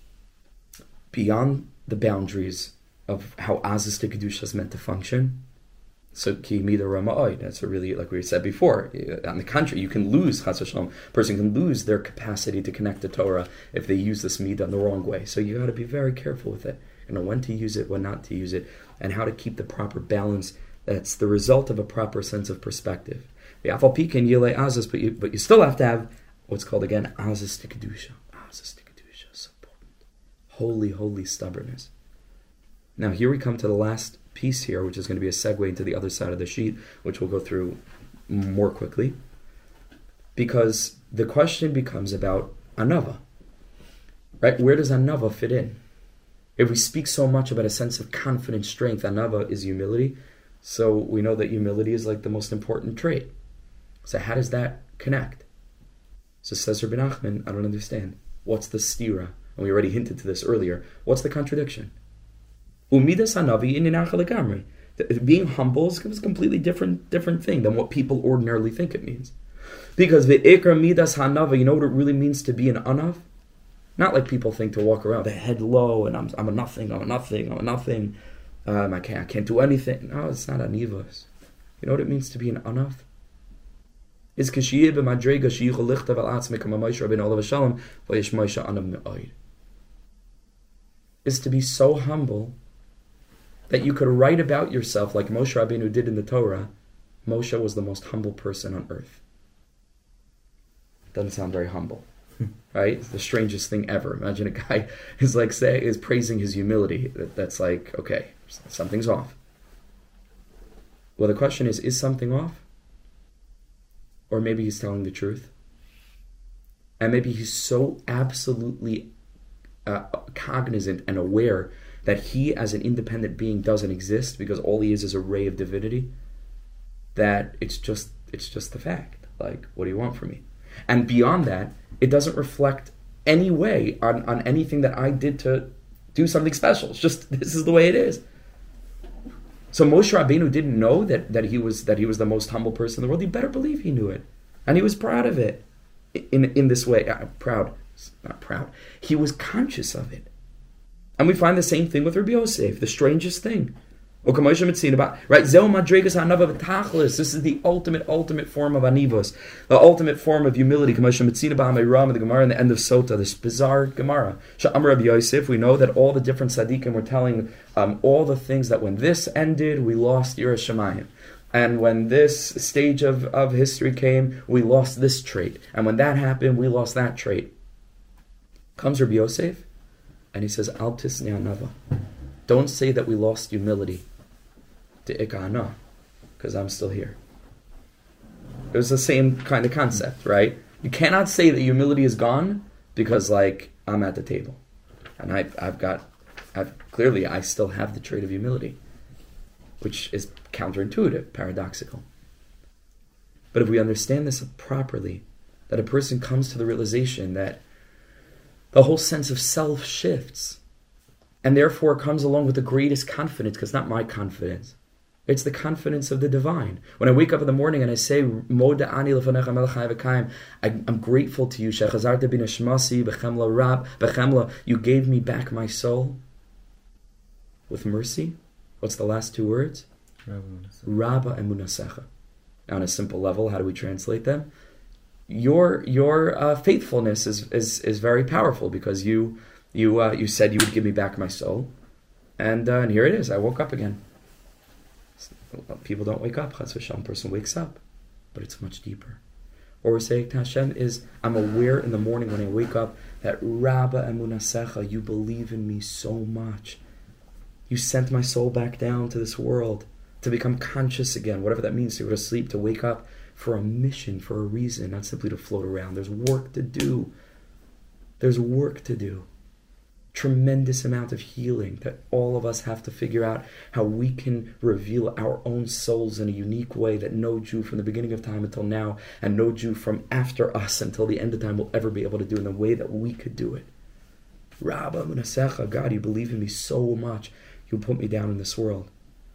beyond the boundaries of how Azaz to Kedusha is meant to function. So ki mida rama'oi. That's a really, like we said before, on the contrary, you can lose, chas v'shalom, a person can lose their capacity to connect to Torah if they use this midah in the wrong way. So you got to be very careful with it. You know, when to use it, when not to use it, and how to keep the proper balance. That's the result of a proper sense of perspective. The afal pikin yilei azas, but you, but you still have to have what's called again azas to kedusha. Azas to kedusha, so important. Holy, holy stubbornness. Now here we come to the last piece here, which is going to be a segue into the other side of the sheet, which we'll go through more quickly, because the question becomes about anava, right? Where does anava fit in? If we speak so much about a sense of confident strength, anava is humility, so we know that humility is like the most important trait. So how does that connect? So says Rabbi Nachman, I don't understand. What's the stira? And we already hinted to this earlier. What's the contradiction? Umidas hanavi in legamri. Being humble is a completely different different thing than what people ordinarily think it means. Because ve'ikra midas hanava, you know what it really means to be an anav? Not like people think to walk around with a head low and I'm I'm a nothing, I'm a nothing, I'm a nothing. Um, I can't I can't do anything. No, it's not anivas. You know what it means to be an anav? Is kashiyeh b'madrega sheyichol lichtav al atzmei kama Moshe Rabbeinu olav shalom v'yesh Moshe anav me'oid. Is to be so humble that you could write about yourself like Moshe Rabbeinu did in the Torah. Moshe was the most humble person on earth. Doesn't sound very humble, right? It's the strangest thing ever. Imagine a guy is like say is praising his humility. That, that's like, okay, something's off. Well, the question is, is something off? Or maybe he's telling the truth. And maybe he's so absolutely uh, cognizant and aware that he as an independent being doesn't exist because all he is is a ray of divinity, that it's just it's just the fact. Like, what do you want from me? And beyond that, it doesn't reflect any way on, on anything that I did to do something special. It's just, this is the way it is. So Moshe Rabbeinu didn't know that, that he was that he was the most humble person in the world. You better believe he knew it. And he was proud of it in, in this way. Uh, proud, not proud. He was conscious of it. And we find the same thing with Rabbi Yosef, the strangest thing. Right? This is the ultimate, ultimate form of anivos, the ultimate form of humility. The Gemara in the end of Sota, this bizarre Gemara. Rabbi Yosef, we know that all the different tzaddikim were telling um, all the things that when this ended, we lost Yiras Shamayim. And when this stage of, of history came, we lost this trait. And when that happened, we lost that trait. Comes Rabbi Yosef, and he says, Al tisnei anava. Don't say that we lost humility to ikana, because I'm still here. It was the same kind of concept, right? You cannot say that humility is gone because, like, I'm at the table. And I've, I've got, I've, clearly, I still have the trait of humility, which is counterintuitive, paradoxical. But if we understand this properly, that a person comes to the realization that the whole sense of self shifts, And therefore it comes along with the greatest confidence, because it's not my confidence. It's the confidence of the divine. When I wake up in the morning and I say, Moda ani lefanecha melech hayim v'kayim, I'm grateful to you, Shechazarta bin Hashmasi, b'chemla rab, b'chemla, you gave me back my soul with mercy. What's the last two words? Rabba emunasecha. On a simple level, how do we translate them? Your your uh, faithfulness is, is is very powerful, because you you uh, you said you would give me back my soul, and uh, and here it is. I woke up again. People don't wake up. Chas v'shalom, person wakes up, but it's much deeper. What we're saying to Hashem is, I'm aware in the morning when I wake up that Rabba emunasecha, you believe in me so much. You sent my soul back down to this world to become conscious again, whatever that means, to go to sleep, to wake up for a mission, for a reason, not simply to float around. There's work to do. There's work to do. Tremendous amount of healing that all of us have to figure out how we can reveal our own souls in a unique way that no Jew from the beginning of time until now, and no Jew from after us until the end of time will ever be able to do in the way that we could do it. Rabba Munasecha, God, you believe in me so much, you put me down in this world.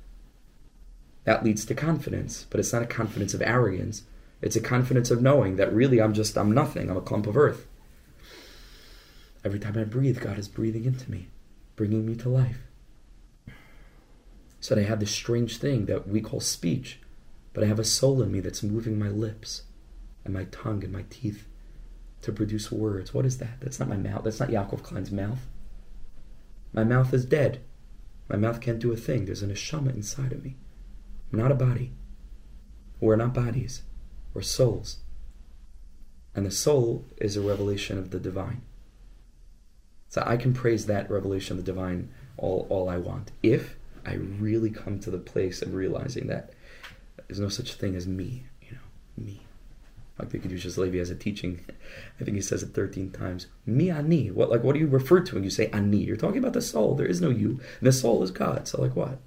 That leads to confidence, but it's not a confidence of arrogance. It's a confidence of knowing that really I'm just, I'm nothing, I'm a clump of earth. Every time I breathe, God is breathing into me, bringing me to life. So I have this strange thing that we call speech, but I have a soul in me that's moving my lips and my tongue and my teeth to produce words. What is that? That's not my mouth. That's not Yaakov Klein's mouth. My mouth is dead. My mouth can't do a thing. There's an neshama inside of me. I'm not a body. We're not bodies. We're souls. And the soul is a revelation of the divine. So I can praise that revelation of the divine all, all I want, if I really come to the place of realizing that there's no such thing as me, you know, me. Like the Kedushas Levi has a teaching, I think he says it thirteen times, mi ani. What, like, what do you refer to when you say ani? You're talking about the soul. There is no you. And the soul is God. So like what?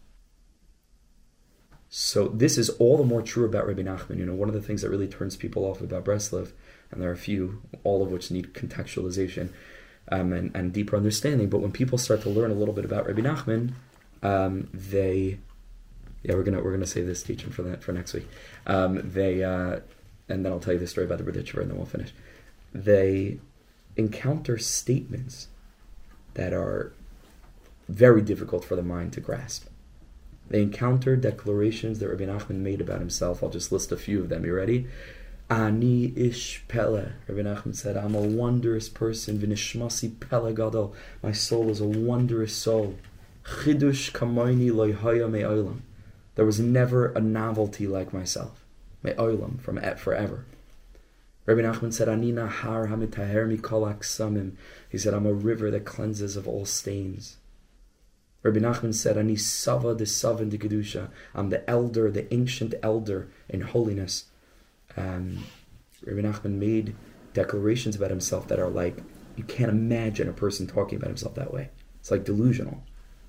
So this is all the more true about Rabbi Nachman. You know, one of the things that really turns people off about Breslov, and there are a few, all of which need contextualization, Um, and, and deeper understanding. But when people start to learn a little bit about Rabbi Nachman, um, they, yeah, we're gonna we're gonna save this teaching for that for next week. Um, they, uh, and then I'll tell you the story about the Berditchever, and then we'll finish. They encounter statements that are very difficult for the mind to grasp. They encounter declarations that Rabbi Nachman made about himself. I'll just list a few of them. You ready? Ani ish pele. Rabbi Nachman said, I'm a wondrous person. V'nishmasi pele gadol. My soul is a wondrous soul. Chidush kamoini lo haya me'olam. There was never a novelty like myself. Me'olam, from forever. Rabbi Nachman said, Ani nahar hamitaher mikol aksamim. He said, I'm a river that cleanses of all stains. Rabbi Nachman said, Ani sava de sava de kedusha. I'm the elder, the ancient elder in holiness. Um, Rabbi Nachman made declarations about himself that are like, you can't imagine a person talking about himself that way. It's like delusional.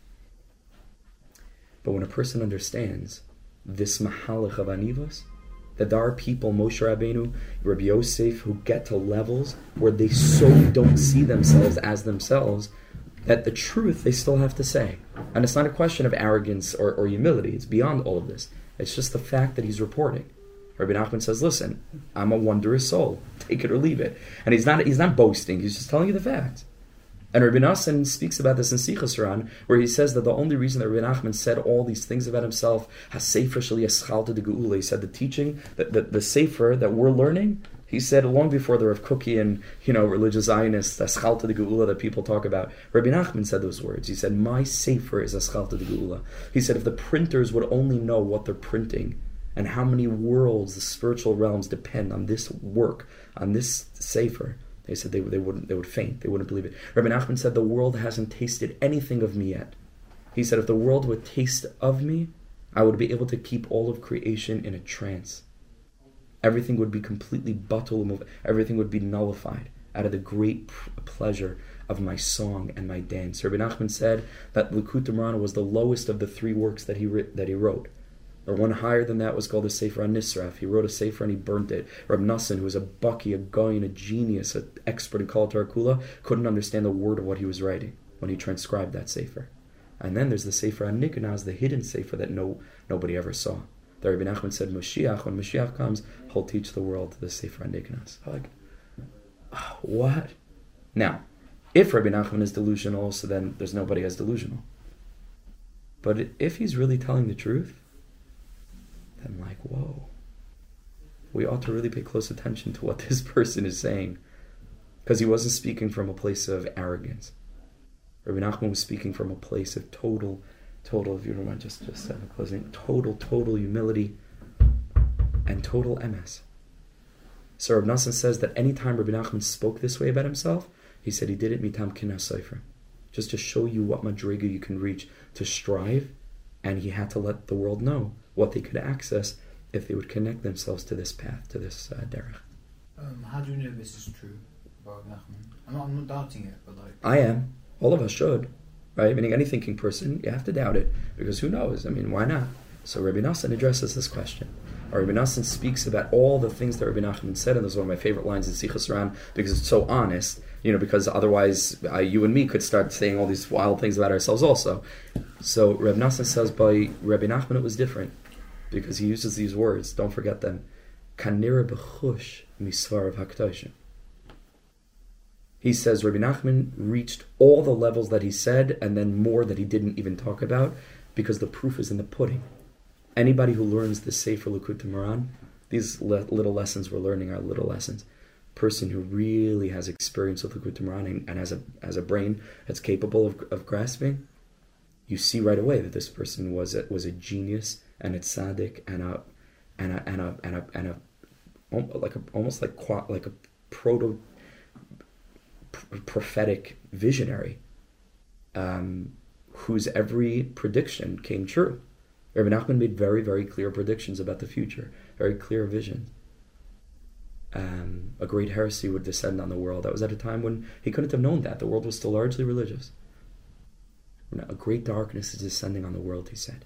But when a person understands this mahalach of anivos, that there are people, Moshe Rabbeinu, Rabbi Yosef, who get to levels where they so don't see themselves as themselves that the truth they still have to say. And it's not a question of arrogance or, or humility. It's beyond all of this. It's just the fact that he's reporting. Rabbi Nachman says, listen, I'm a wondrous soul. Take it or leave it. And he's not he's not boasting. He's just telling you the facts. And Rabbi Nassan speaks about this in Sichas Ran, where he says that the only reason that Rabbi Nachman said all these things about himself, HaSefer Sheli Eschalta de Geula, he said the teaching, the, the, the Sefer that we're learning, he said long before the Rav Cookie and, you know, religious Zionists, Eschalta de Geula that people talk about, Rabbi Nachman said those words. He said, my Sefer is Eschalta de Geula. He said, if the printers would only know what they're printing, and how many worlds, the spiritual realms, depend on this work, on this Sefer, they said they, they wouldn't they would faint, they wouldn't believe it. Rabbi Nachman said the world hasn't tasted anything of me yet. He said if the world would taste of me, I would be able to keep all of creation in a trance. Everything would be completely batul, everything would be nullified out of the great pleasure of my song and my dance. Rabbi Nachman said that Likutei Moharan was the lowest of the three works that he that he wrote. Or one higher than that was called the Sefer HaNisraf. He wrote a Sefer and he burnt it. Reb Nassan, who was a bucky, a goyin, a genius, an expert in Kol Torah Kula, couldn't understand a word of what he was writing. when he transcribed that Sefer. And then there's the Sefer HaNignaz, the hidden Sefer that no nobody ever saw. The Rabbi Nachman said, Mashiach, when Mashiach comes, he'll teach the world the Sefer HaNignaz. Like, oh, what? Now, if Rabbi Nachman is delusional, so then there's nobody as delusional. But if he's really telling the truth, then like, whoa. We ought to really pay close attention to what this person is saying. Because he wasn't speaking from a place of arrogance. Rabbi Nachman was speaking from a place of total, total, if you don't mind just, just uh, closing, total, total humility and total M S. So Rabbi Nassan says that anytime Rabbi Nachman spoke this way about himself, he said he did it mitam kinas sofer, just to show you what madriga you can reach, to strive, and he had to let the world know what they could access if they would connect themselves to this path, to this uh, derech. Um, how do you know this is true about Nachman? I'm not, I'm not doubting it, but like... I am. All of us should. Right? Meaning any thinking person, you have to doubt it. Because who knows? I mean, why not? So Rabbi Nassan addresses this question. Or Rabbi Nassan speaks about all the things that Rabbi Nachman said, and this is one of my favorite lines in Sichas Ran, because it's so honest, you know, because otherwise uh, you and me could start saying all these wild things about ourselves also. So Rabbi Nassan says by Rabbi Nachman it was different, because he uses these words, don't forget them. Kanira b'chush misvar hakdoshim. He says Rabbi Nachman reached all the levels that he said, and then more that he didn't even talk about, because the proof is in the pudding. Anybody who learns the Sefer Likutei Moharan, these le- little lessons we're learning are little lessons. Person who really has experience with Likutei Moharan and, and has a has a brain that's capable of, of grasping, you see right away that this person was a, was a genius and a tzaddik and a and a and a and a, and a like a almost like like a proto prophetic visionary, um, whose every prediction came true. Rabbi Nachman made very, very clear predictions about the future, very clear vision. Um, a great heresy would descend on the world. That was at a time when he couldn't have known that. The world was still largely religious. A great darkness is descending on the world, he said.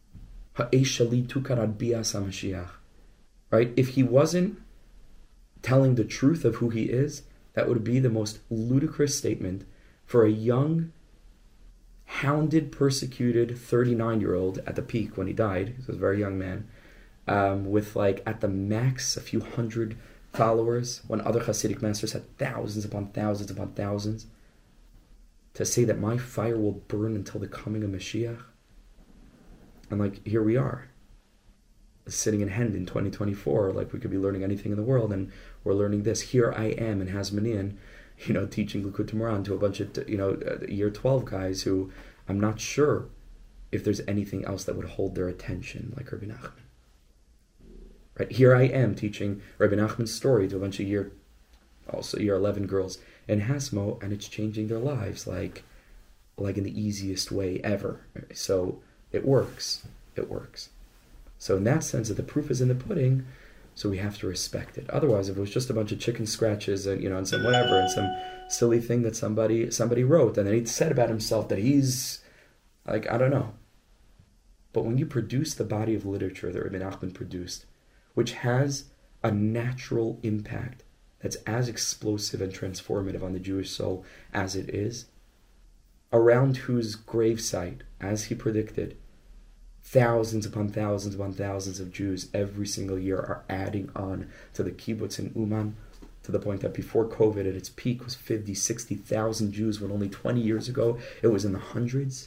Right? If he wasn't telling the truth of who he is, that would be the most ludicrous statement for a young, hounded, persecuted thirty-nine-year-old at the peak when he died. He was a very young man, um, with like at the max a few hundred followers, when other Hasidic masters had thousands upon thousands upon thousands. To say that my fire will burn until the coming of Mashiach. And like, here we are, sitting in Hend in twenty twenty-four, like we could be learning anything in the world, and we're learning this. Here I am in Hasmonean, you know, teaching Likutei Moharan to a bunch of, you know, year twelve guys who I'm not sure if there's anything else that would hold their attention like Rabbi Nachman. Right? Here I am teaching Rabbi Nachman's story to a bunch of year, also year eleven girls in Hasmo, and it's changing their lives like, like in the easiest way ever. So it works. It works. So in that sense, that the proof is in the pudding, so we have to respect it. Otherwise, if it was just a bunch of chicken scratches and, you know, and some whatever, and some silly thing that somebody somebody wrote, and then he said about himself that he's, like, I don't know. But when you produce the body of literature that Rabbi Nachman produced, which has a natural impact that's as explosive and transformative on the Jewish soul as it is, around whose gravesite, as he predicted, thousands upon thousands upon thousands of Jews every single year are adding on to the kibbutz in Uman, to the point that before COVID at its peak was fifty, sixty thousand Jews, when only twenty years ago it was in the hundreds.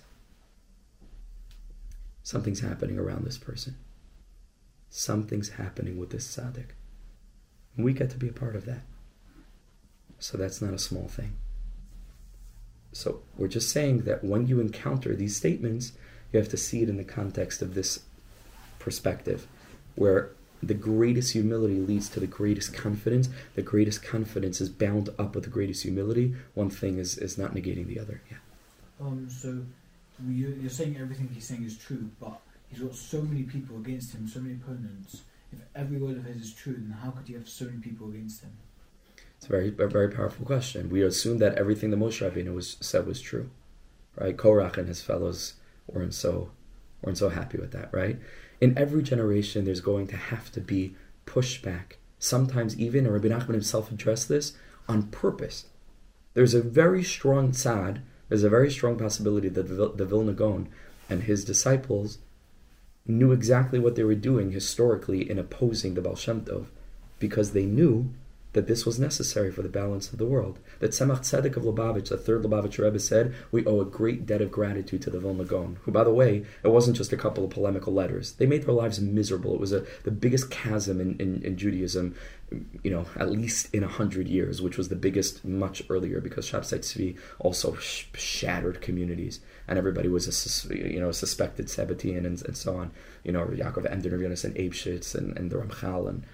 Something's happening around this person. Something's happening with this tzaddik. And we get to be a part of that. So that's not a small thing. So we're just saying that when you encounter these statements, you have to see it in the context of this perspective, where the greatest humility leads to the greatest confidence. The greatest confidence is bound up with the greatest humility. One thing is, is not negating the other. Yeah. Um. So you're, you're saying everything he's saying is true, but he's got so many people against him, so many opponents. If every word of his is true, then how could he have so many people against him? It's a very, a very powerful question. We assume that everything that Moshe Rabbeinu was said was true, right? Korach and his fellows weren't so weren't so happy with that, right? In every generation, there's going to have to be pushback. Sometimes even, and Rabbi Nachman himself addressed this, on purpose. There's a very strong tzad, there's a very strong possibility that the, Vil- the Vilna Gaon and his disciples knew exactly what they were doing historically in opposing the Baal Shem Tov, because they knew that this was necessary for the balance of the world. That Tzemach Tzedek of Lubavitch, the third Lubavitcher Rebbe, said, we owe a great debt of gratitude to the Vilna Gaon, who, by the way, it wasn't just a couple of polemical letters. They made their lives miserable. It was a, the biggest chasm in, in, in Judaism, you know, at least in a hundred years, which was the biggest much earlier, because Shabtai Tzvi also sh- shattered communities, and everybody was a sus- you know a suspected Sabbatean and, and so on. You know, Yaakov Emden, Rav Yonasan Eibshitz, and, and the Ramchal. And,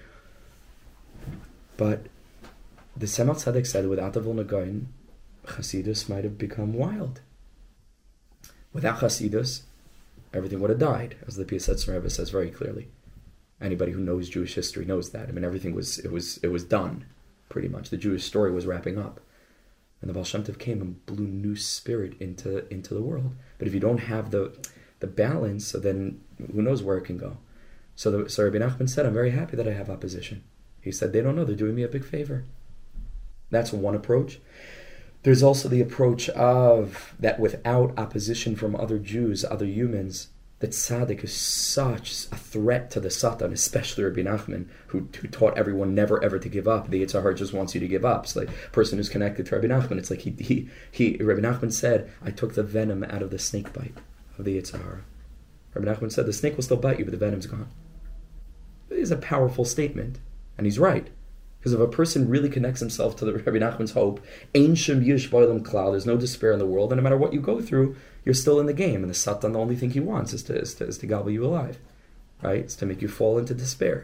but the Tzemach Tzedek said, without the Vilna Gaon, Hasidus might have become wild. Without Hasidus, everything would have died, as the Piasetzner Rebbe says very clearly. Anybody who knows Jewish history knows that. I mean, everything was it was it was done, pretty much. The Jewish story was wrapping up, and the Baal Shem Tov came and blew new spirit into into the world. But if you don't have the the balance, so then who knows where it can go? So, the, so Rabbi Nachman said, "I'm very happy that I have opposition." He said, "They don't know; they're doing me a big favor." That's one approach. There's also the approach of that without opposition from other Jews, other humans, that tzaddik is such a threat to the Satan, especially Rabbi Nachman, who, who taught everyone never ever to give up. The Yetzer Hara just wants you to give up. It's like a person who's connected to Rabbi Nachman. It's like he, he, he Rabbi Nachman said, I took the venom out of the snake bite of the Yetzer Hara. Rabbi Nachman said, the snake will still bite you, but the venom's gone. It is a powerful statement, and he's right. Because if a person really connects himself to the Rabbi Nachman's hope, Ein Shem Yish B'Olam Klal, there's no despair in the world, and no matter what you go through, you're still in the game. And the Satan, the only thing he wants is to is to, is to gobble you alive, right? It's to make you fall into despair.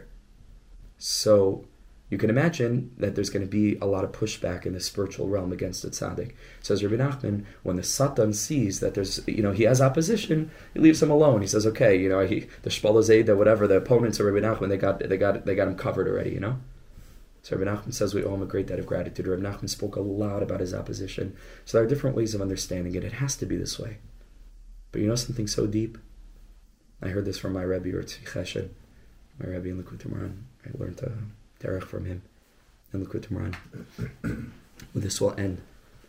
So you can imagine that there's going to be a lot of pushback in the spiritual realm against the tzaddik. Says Rabbi Nachman, when the Satan sees that there's, you know, he has opposition, he leaves him alone. He says, okay, you know, he, the Shpalazei, the whatever, the opponents of Rabbi Nachman, they got they got they got him covered already, you know. So Rabbi Nachman says we owe him a great debt of gratitude. Rabbi Nachman spoke a lot about his opposition. So there are different ways of understanding it. It has to be this way. But you know something so deep? I heard this from my Rebbe, or Tzvi Chesed, my Rebbe in Likutei Moharan. I learned a derech from him in Likutei Moharan. Well, this will end.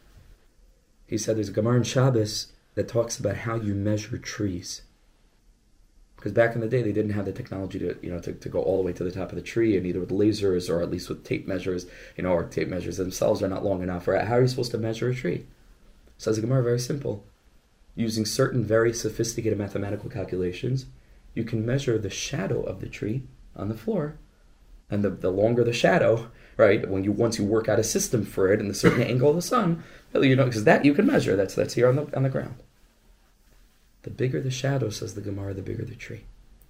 He said there's a Gemara in Shabbos that talks about how you measure trees. Because back in the day, they didn't have the technology to, you know, to, to go all the way to the top of the tree, and either with lasers or at least with tape measures, you know, or tape measures themselves are not long enough. Or how are you supposed to measure a tree? Says the Gemara, very simple. Using certain very sophisticated mathematical calculations, you can measure the shadow of the tree on the floor, and the, the longer the shadow, right? When you once you work out a system for it and a certain angle of the sun, you know, because that you can measure. That's that's here on the on the ground. The bigger the shadow, says the Gemara, the bigger the tree.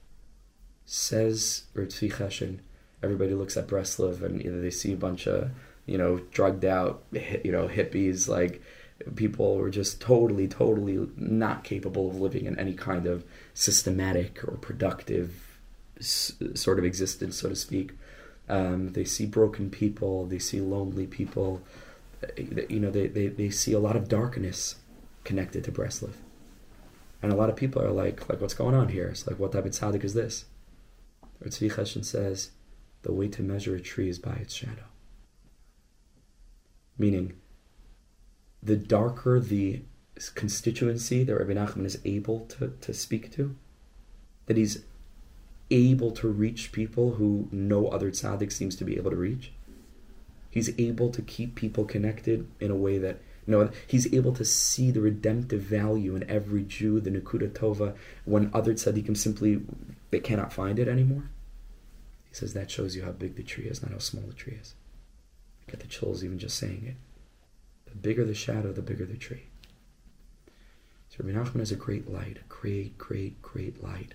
Says Tzvi Chesed, everybody looks at Breslov and either they see a bunch of, you know, drugged out, you know, hippies, like people who are just totally, totally not capable of living in any kind of systematic or productive s- sort of existence, so to speak. Um, they see broken people, they see lonely people, you know, they, they, they see a lot of darkness connected to Breslov. And a lot of people are like, like, what's going on here? It's like, what type of tzaddik is this? Or Tzvi Chesed says, the way to measure a tree is by its shadow. Meaning, the darker the constituency that Rabbi Nachman is able to, to speak to, that he's able to reach people who no other tzaddik seems to be able to reach. He's able to keep people connected in a way that, you know, he's able to see the redemptive value in every Jew, the Nekuda Tova, when other tzaddikim simply, they cannot find it anymore. He says that shows you how big the tree is, not how small the tree is. I get the chills even just saying it. The bigger the shadow, the bigger the tree. So Rabbi Nachman is a great light, a great, great, great light.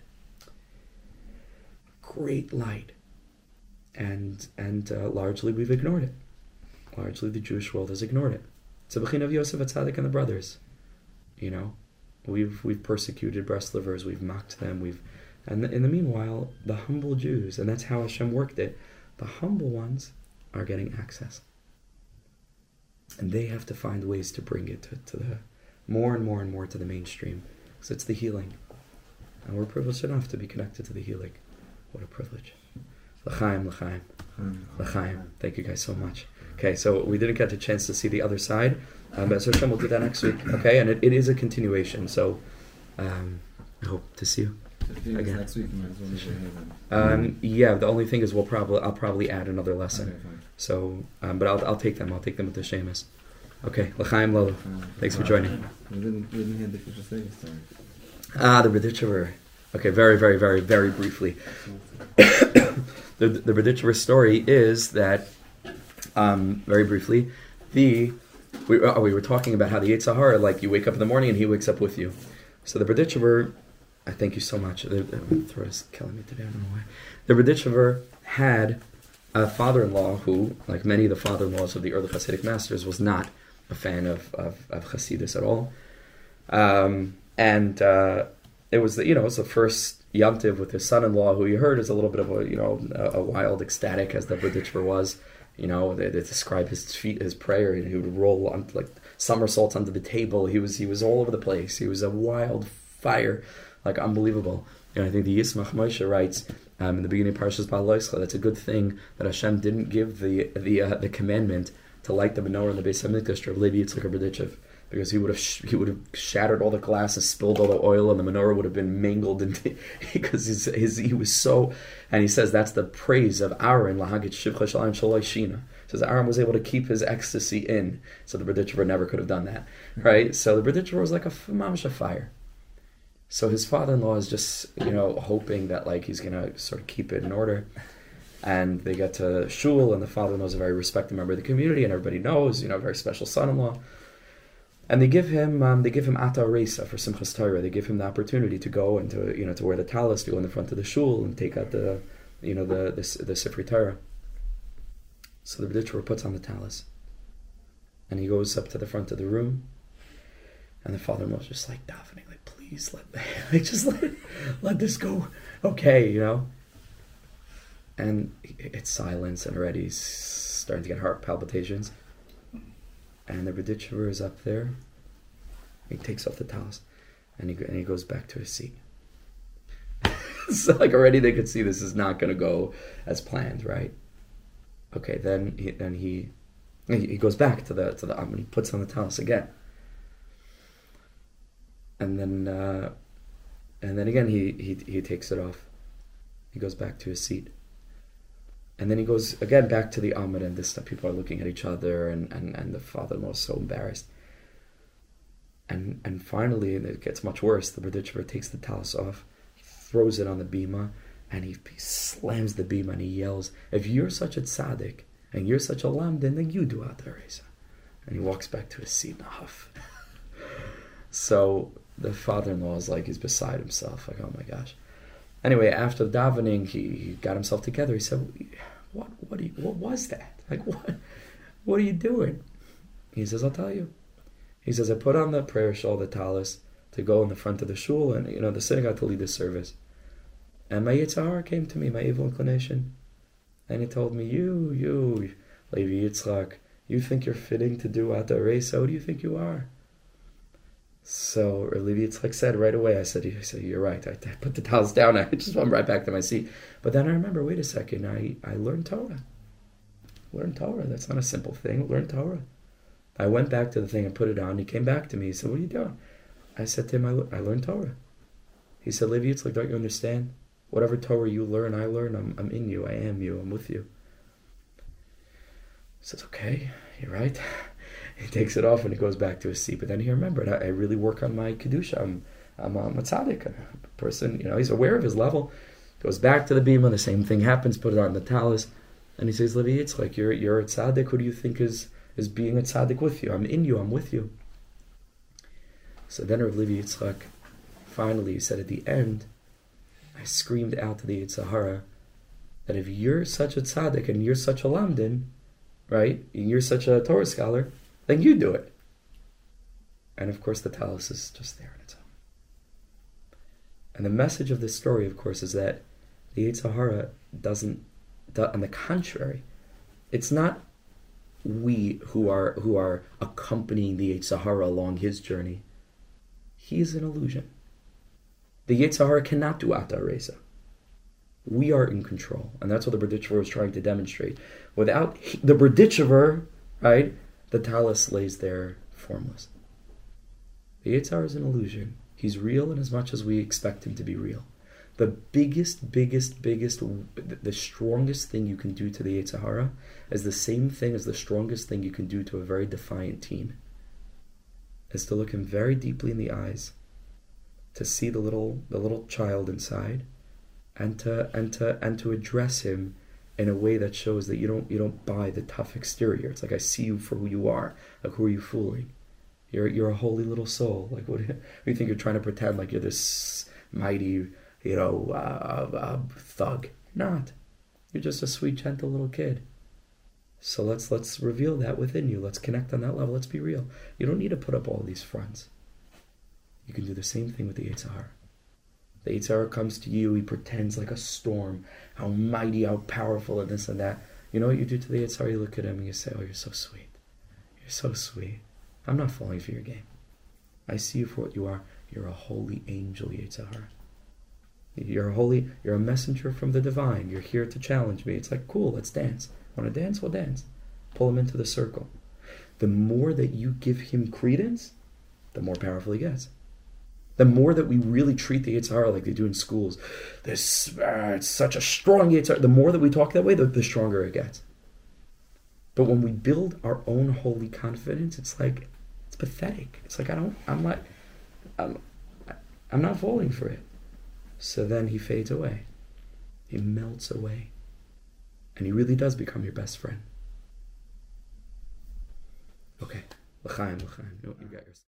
Great light. And and uh, largely we've ignored it. Largely the Jewish world has ignored it. It's a b'chin of Yosef HaTzadik and the brothers. You know, we've we've persecuted Breslivers, we've mocked them, we've, and in the meanwhile, the humble Jews, and that's how Hashem worked it, the humble ones are getting access. And they have to find ways to bring it to, to the more and more and more to the mainstream, because it's the healing. And we're privileged enough to be connected to the healing. What a privilege. L'chaim, l'chaim, l'chaim. Thank you guys so much. Okay, so we didn't get a chance to see the other side, um, but Hashem will do that next week. Okay, and it, it is a continuation. So um, I hope to see you. If you Again. next week, you might as well leave it here then. Um, yeah, the only thing is we'll probably I'll probably add another lesson. Okay, fine. So, um, but I'll I'll take them. I'll take them with the Sheamus. Okay, L'chaim Lolo. Uh, Thanks for uh, joining. We didn't, we didn't hear the future story. Ah, the Berditchever. Okay, very, very, very, very briefly. the the Berditchever story is that, um, very briefly, the we oh, we were talking about how the Yetzer Hara, like you wake up in the morning and he wakes up with you. So the Berditchever, I thank you so much. The, the, the throat is killing me today. I don't know why. The Berditchever had a father-in-law who, like many of the father-in-laws of the early Hasidic masters, was not a fan of of, of Hasidus at all. Um, and uh, it was the, you know it was the first Yom Tov with his son-in-law, who you heard is a little bit of a you know a, a wild, ecstatic as the Berditchever was. You know, they, they describe his feet, his prayer, and he would roll on like somersaults under the table. He was he was all over the place. He was a wild fire, like unbelievable. And I think the Yismach Moshe writes um, in the beginning of Parshas Ba'aloischa, that's a good thing that Hashem didn't give the the uh, the commandment to light the menorah in the Beis Hamikdash to Levi Yitzchak Berditchev, because he would have sh- he would have shattered all the glass and spilled all the oil, and the menorah would have been mangled into because his, his he was so. And he says that's the praise of Aaron lahagit shivcha shalayim shaloi shina. Says Aaron was able to keep his ecstasy in, so the Berditchever never could have done that, right? So the Berditchever was like a mamash fire. So his father-in-law is just, you know, hoping that like he's gonna sort of keep it in order. And they get to shul, and the father-in-law is a very respected member of the community, and everybody knows, you know, a very special son-in-law. And they give him, um, they give him ata reisa for Simchas Torah. They give him the opportunity to go and to, you know, to wear the talis, to go in the front of the shul and take out the, you know, the the, the Sifrei Torah. So the Berditchever puts on the talis, and he goes up to the front of the room, and the father-in-law is just like davening, like, please let, like, just let, let this go, okay, you know. And it's silence, and already he's starting to get heart palpitations. And the Berditchever is up there. He takes off the talis, and he and he goes back to his seat. So like already they could see this is not going to go as planned, right? Okay, then he then he he goes back to the to the um, and he puts on the talis again. And then uh, and then again he, he he takes it off. He goes back to his seat. And then he goes again back to the Amud, and this time people are looking at each other, and, and, and the father-in-law is so embarrassed. And and finally, and it gets much worse, the Berditchever takes the talis off, he throws it on the bima, and he, he slams the bima, and he yells, if you're such a tzaddik, and you're such a lamdan, then you do ata reisa. And he walks back to his seat in a huff. So the father-in-law is like, he's beside himself, like, oh my gosh. Anyway, after davening, he, he got himself together. He said, "What? What? Are you, what was that? Like, what? What are you doing?" He says, "I'll tell you." He says, "I put on the prayer shawl, the talis, to go in the front of the shul and you know the synagogue to lead the service. And my Yetzer Hara came to me, my evil inclination, and he told me, you, you, Levi Yitzchak, you think you're fitting to do ata reisa? Who do you think you are?" So Levi Yitzchak said right away, I said, he said, "You're right." I, I put the towels down. I just went right back to my seat. But then I remember, wait a second, I, I learned Torah. Learned Torah. That's not a simple thing. Learn Torah. I went back to the thing and put it on. He came back to me. He said, "What are you doing?" I said to him, I, I learned Torah. He said, "Levi Yitzchak, don't you understand? Whatever Torah you learn, I learn. I'm, I'm in you. I am you. I'm with you." He says, "Okay, you're right." He takes it off and he goes back to his seat. But then he remembered, I, I really work on my kedusha. I'm, I'm a tzaddik, a person. You know, he's aware of his level. Goes back to the bima. The same thing happens. Put it on the talis, and he says, "Levi Yitzchak, you're you're a tzaddik. Who do you think is is being a tzaddik with you? I'm in you. I'm with you." So then Rav Levi Yitzchak finally said at the end, I screamed out to the Yetzer Hara that if you're such a tzaddik and you're such a lamdin, right, and you're such a Torah scholar, then you do it. And of course the talis is just there on its own. And the message of this story, of course, is that the Yetzer Hara doesn't, on the contrary, it's not we who are who are accompanying the Yetzer Hara along his journey. He is an illusion. The Yetzer Hara cannot do ata reisa. We are in control. And that's what the Berditchever is trying to demonstrate. Without he, the Berditchever, right, the talus lays there formless. The Yetzer Hara is an illusion. He's real in as much as we expect him to be real. The biggest, biggest, biggest, the strongest thing you can do to the Yetzer Hara is the same thing as the strongest thing you can do to a very defiant teen. Is to look him very deeply in the eyes, to see the little the little child inside, and to and to and to address him in a way that shows that you don't you don't buy the tough exterior. It's like, I see you for who you are. Like, who are you fooling? You're you're a holy little soul. Like, what do you think you're trying to pretend like you're this mighty, you know, uh, uh, thug? You're not. You're just a sweet, gentle little kid. So let's let's reveal that within you. Let's connect on that level. Let's be real. You don't need to put up all these fronts. You can do the same thing with the Yetzer Hara. The Yetzer Hara comes to you. He pretends like a storm, how mighty, how powerful, and this and that. You know what you do to the Yetzer Hara? You look at him and you say, "Oh, you're so sweet. You're so sweet. I'm not falling for your game. I see you for what you are. You're a holy angel, Yetzer Hara. You're a holy. You're a messenger from the divine. You're here to challenge me." It's like, cool. Let's dance. Want to dance? We'll dance. Pull him into the circle. The more that you give him credence, the more powerful he gets. The more that we really treat the Yetzer Hara like they do in schools, this uh, it's such a strong Yetzer Hara. The more that we talk that way, the, the stronger it gets. But when we build our own holy confidence, it's like, it's pathetic. It's like, I don't, I'm not, I'm, I'm not falling for it. So then he fades away. He melts away. And he really does become your best friend. Okay. L'chaim, l'chaim. You got yours.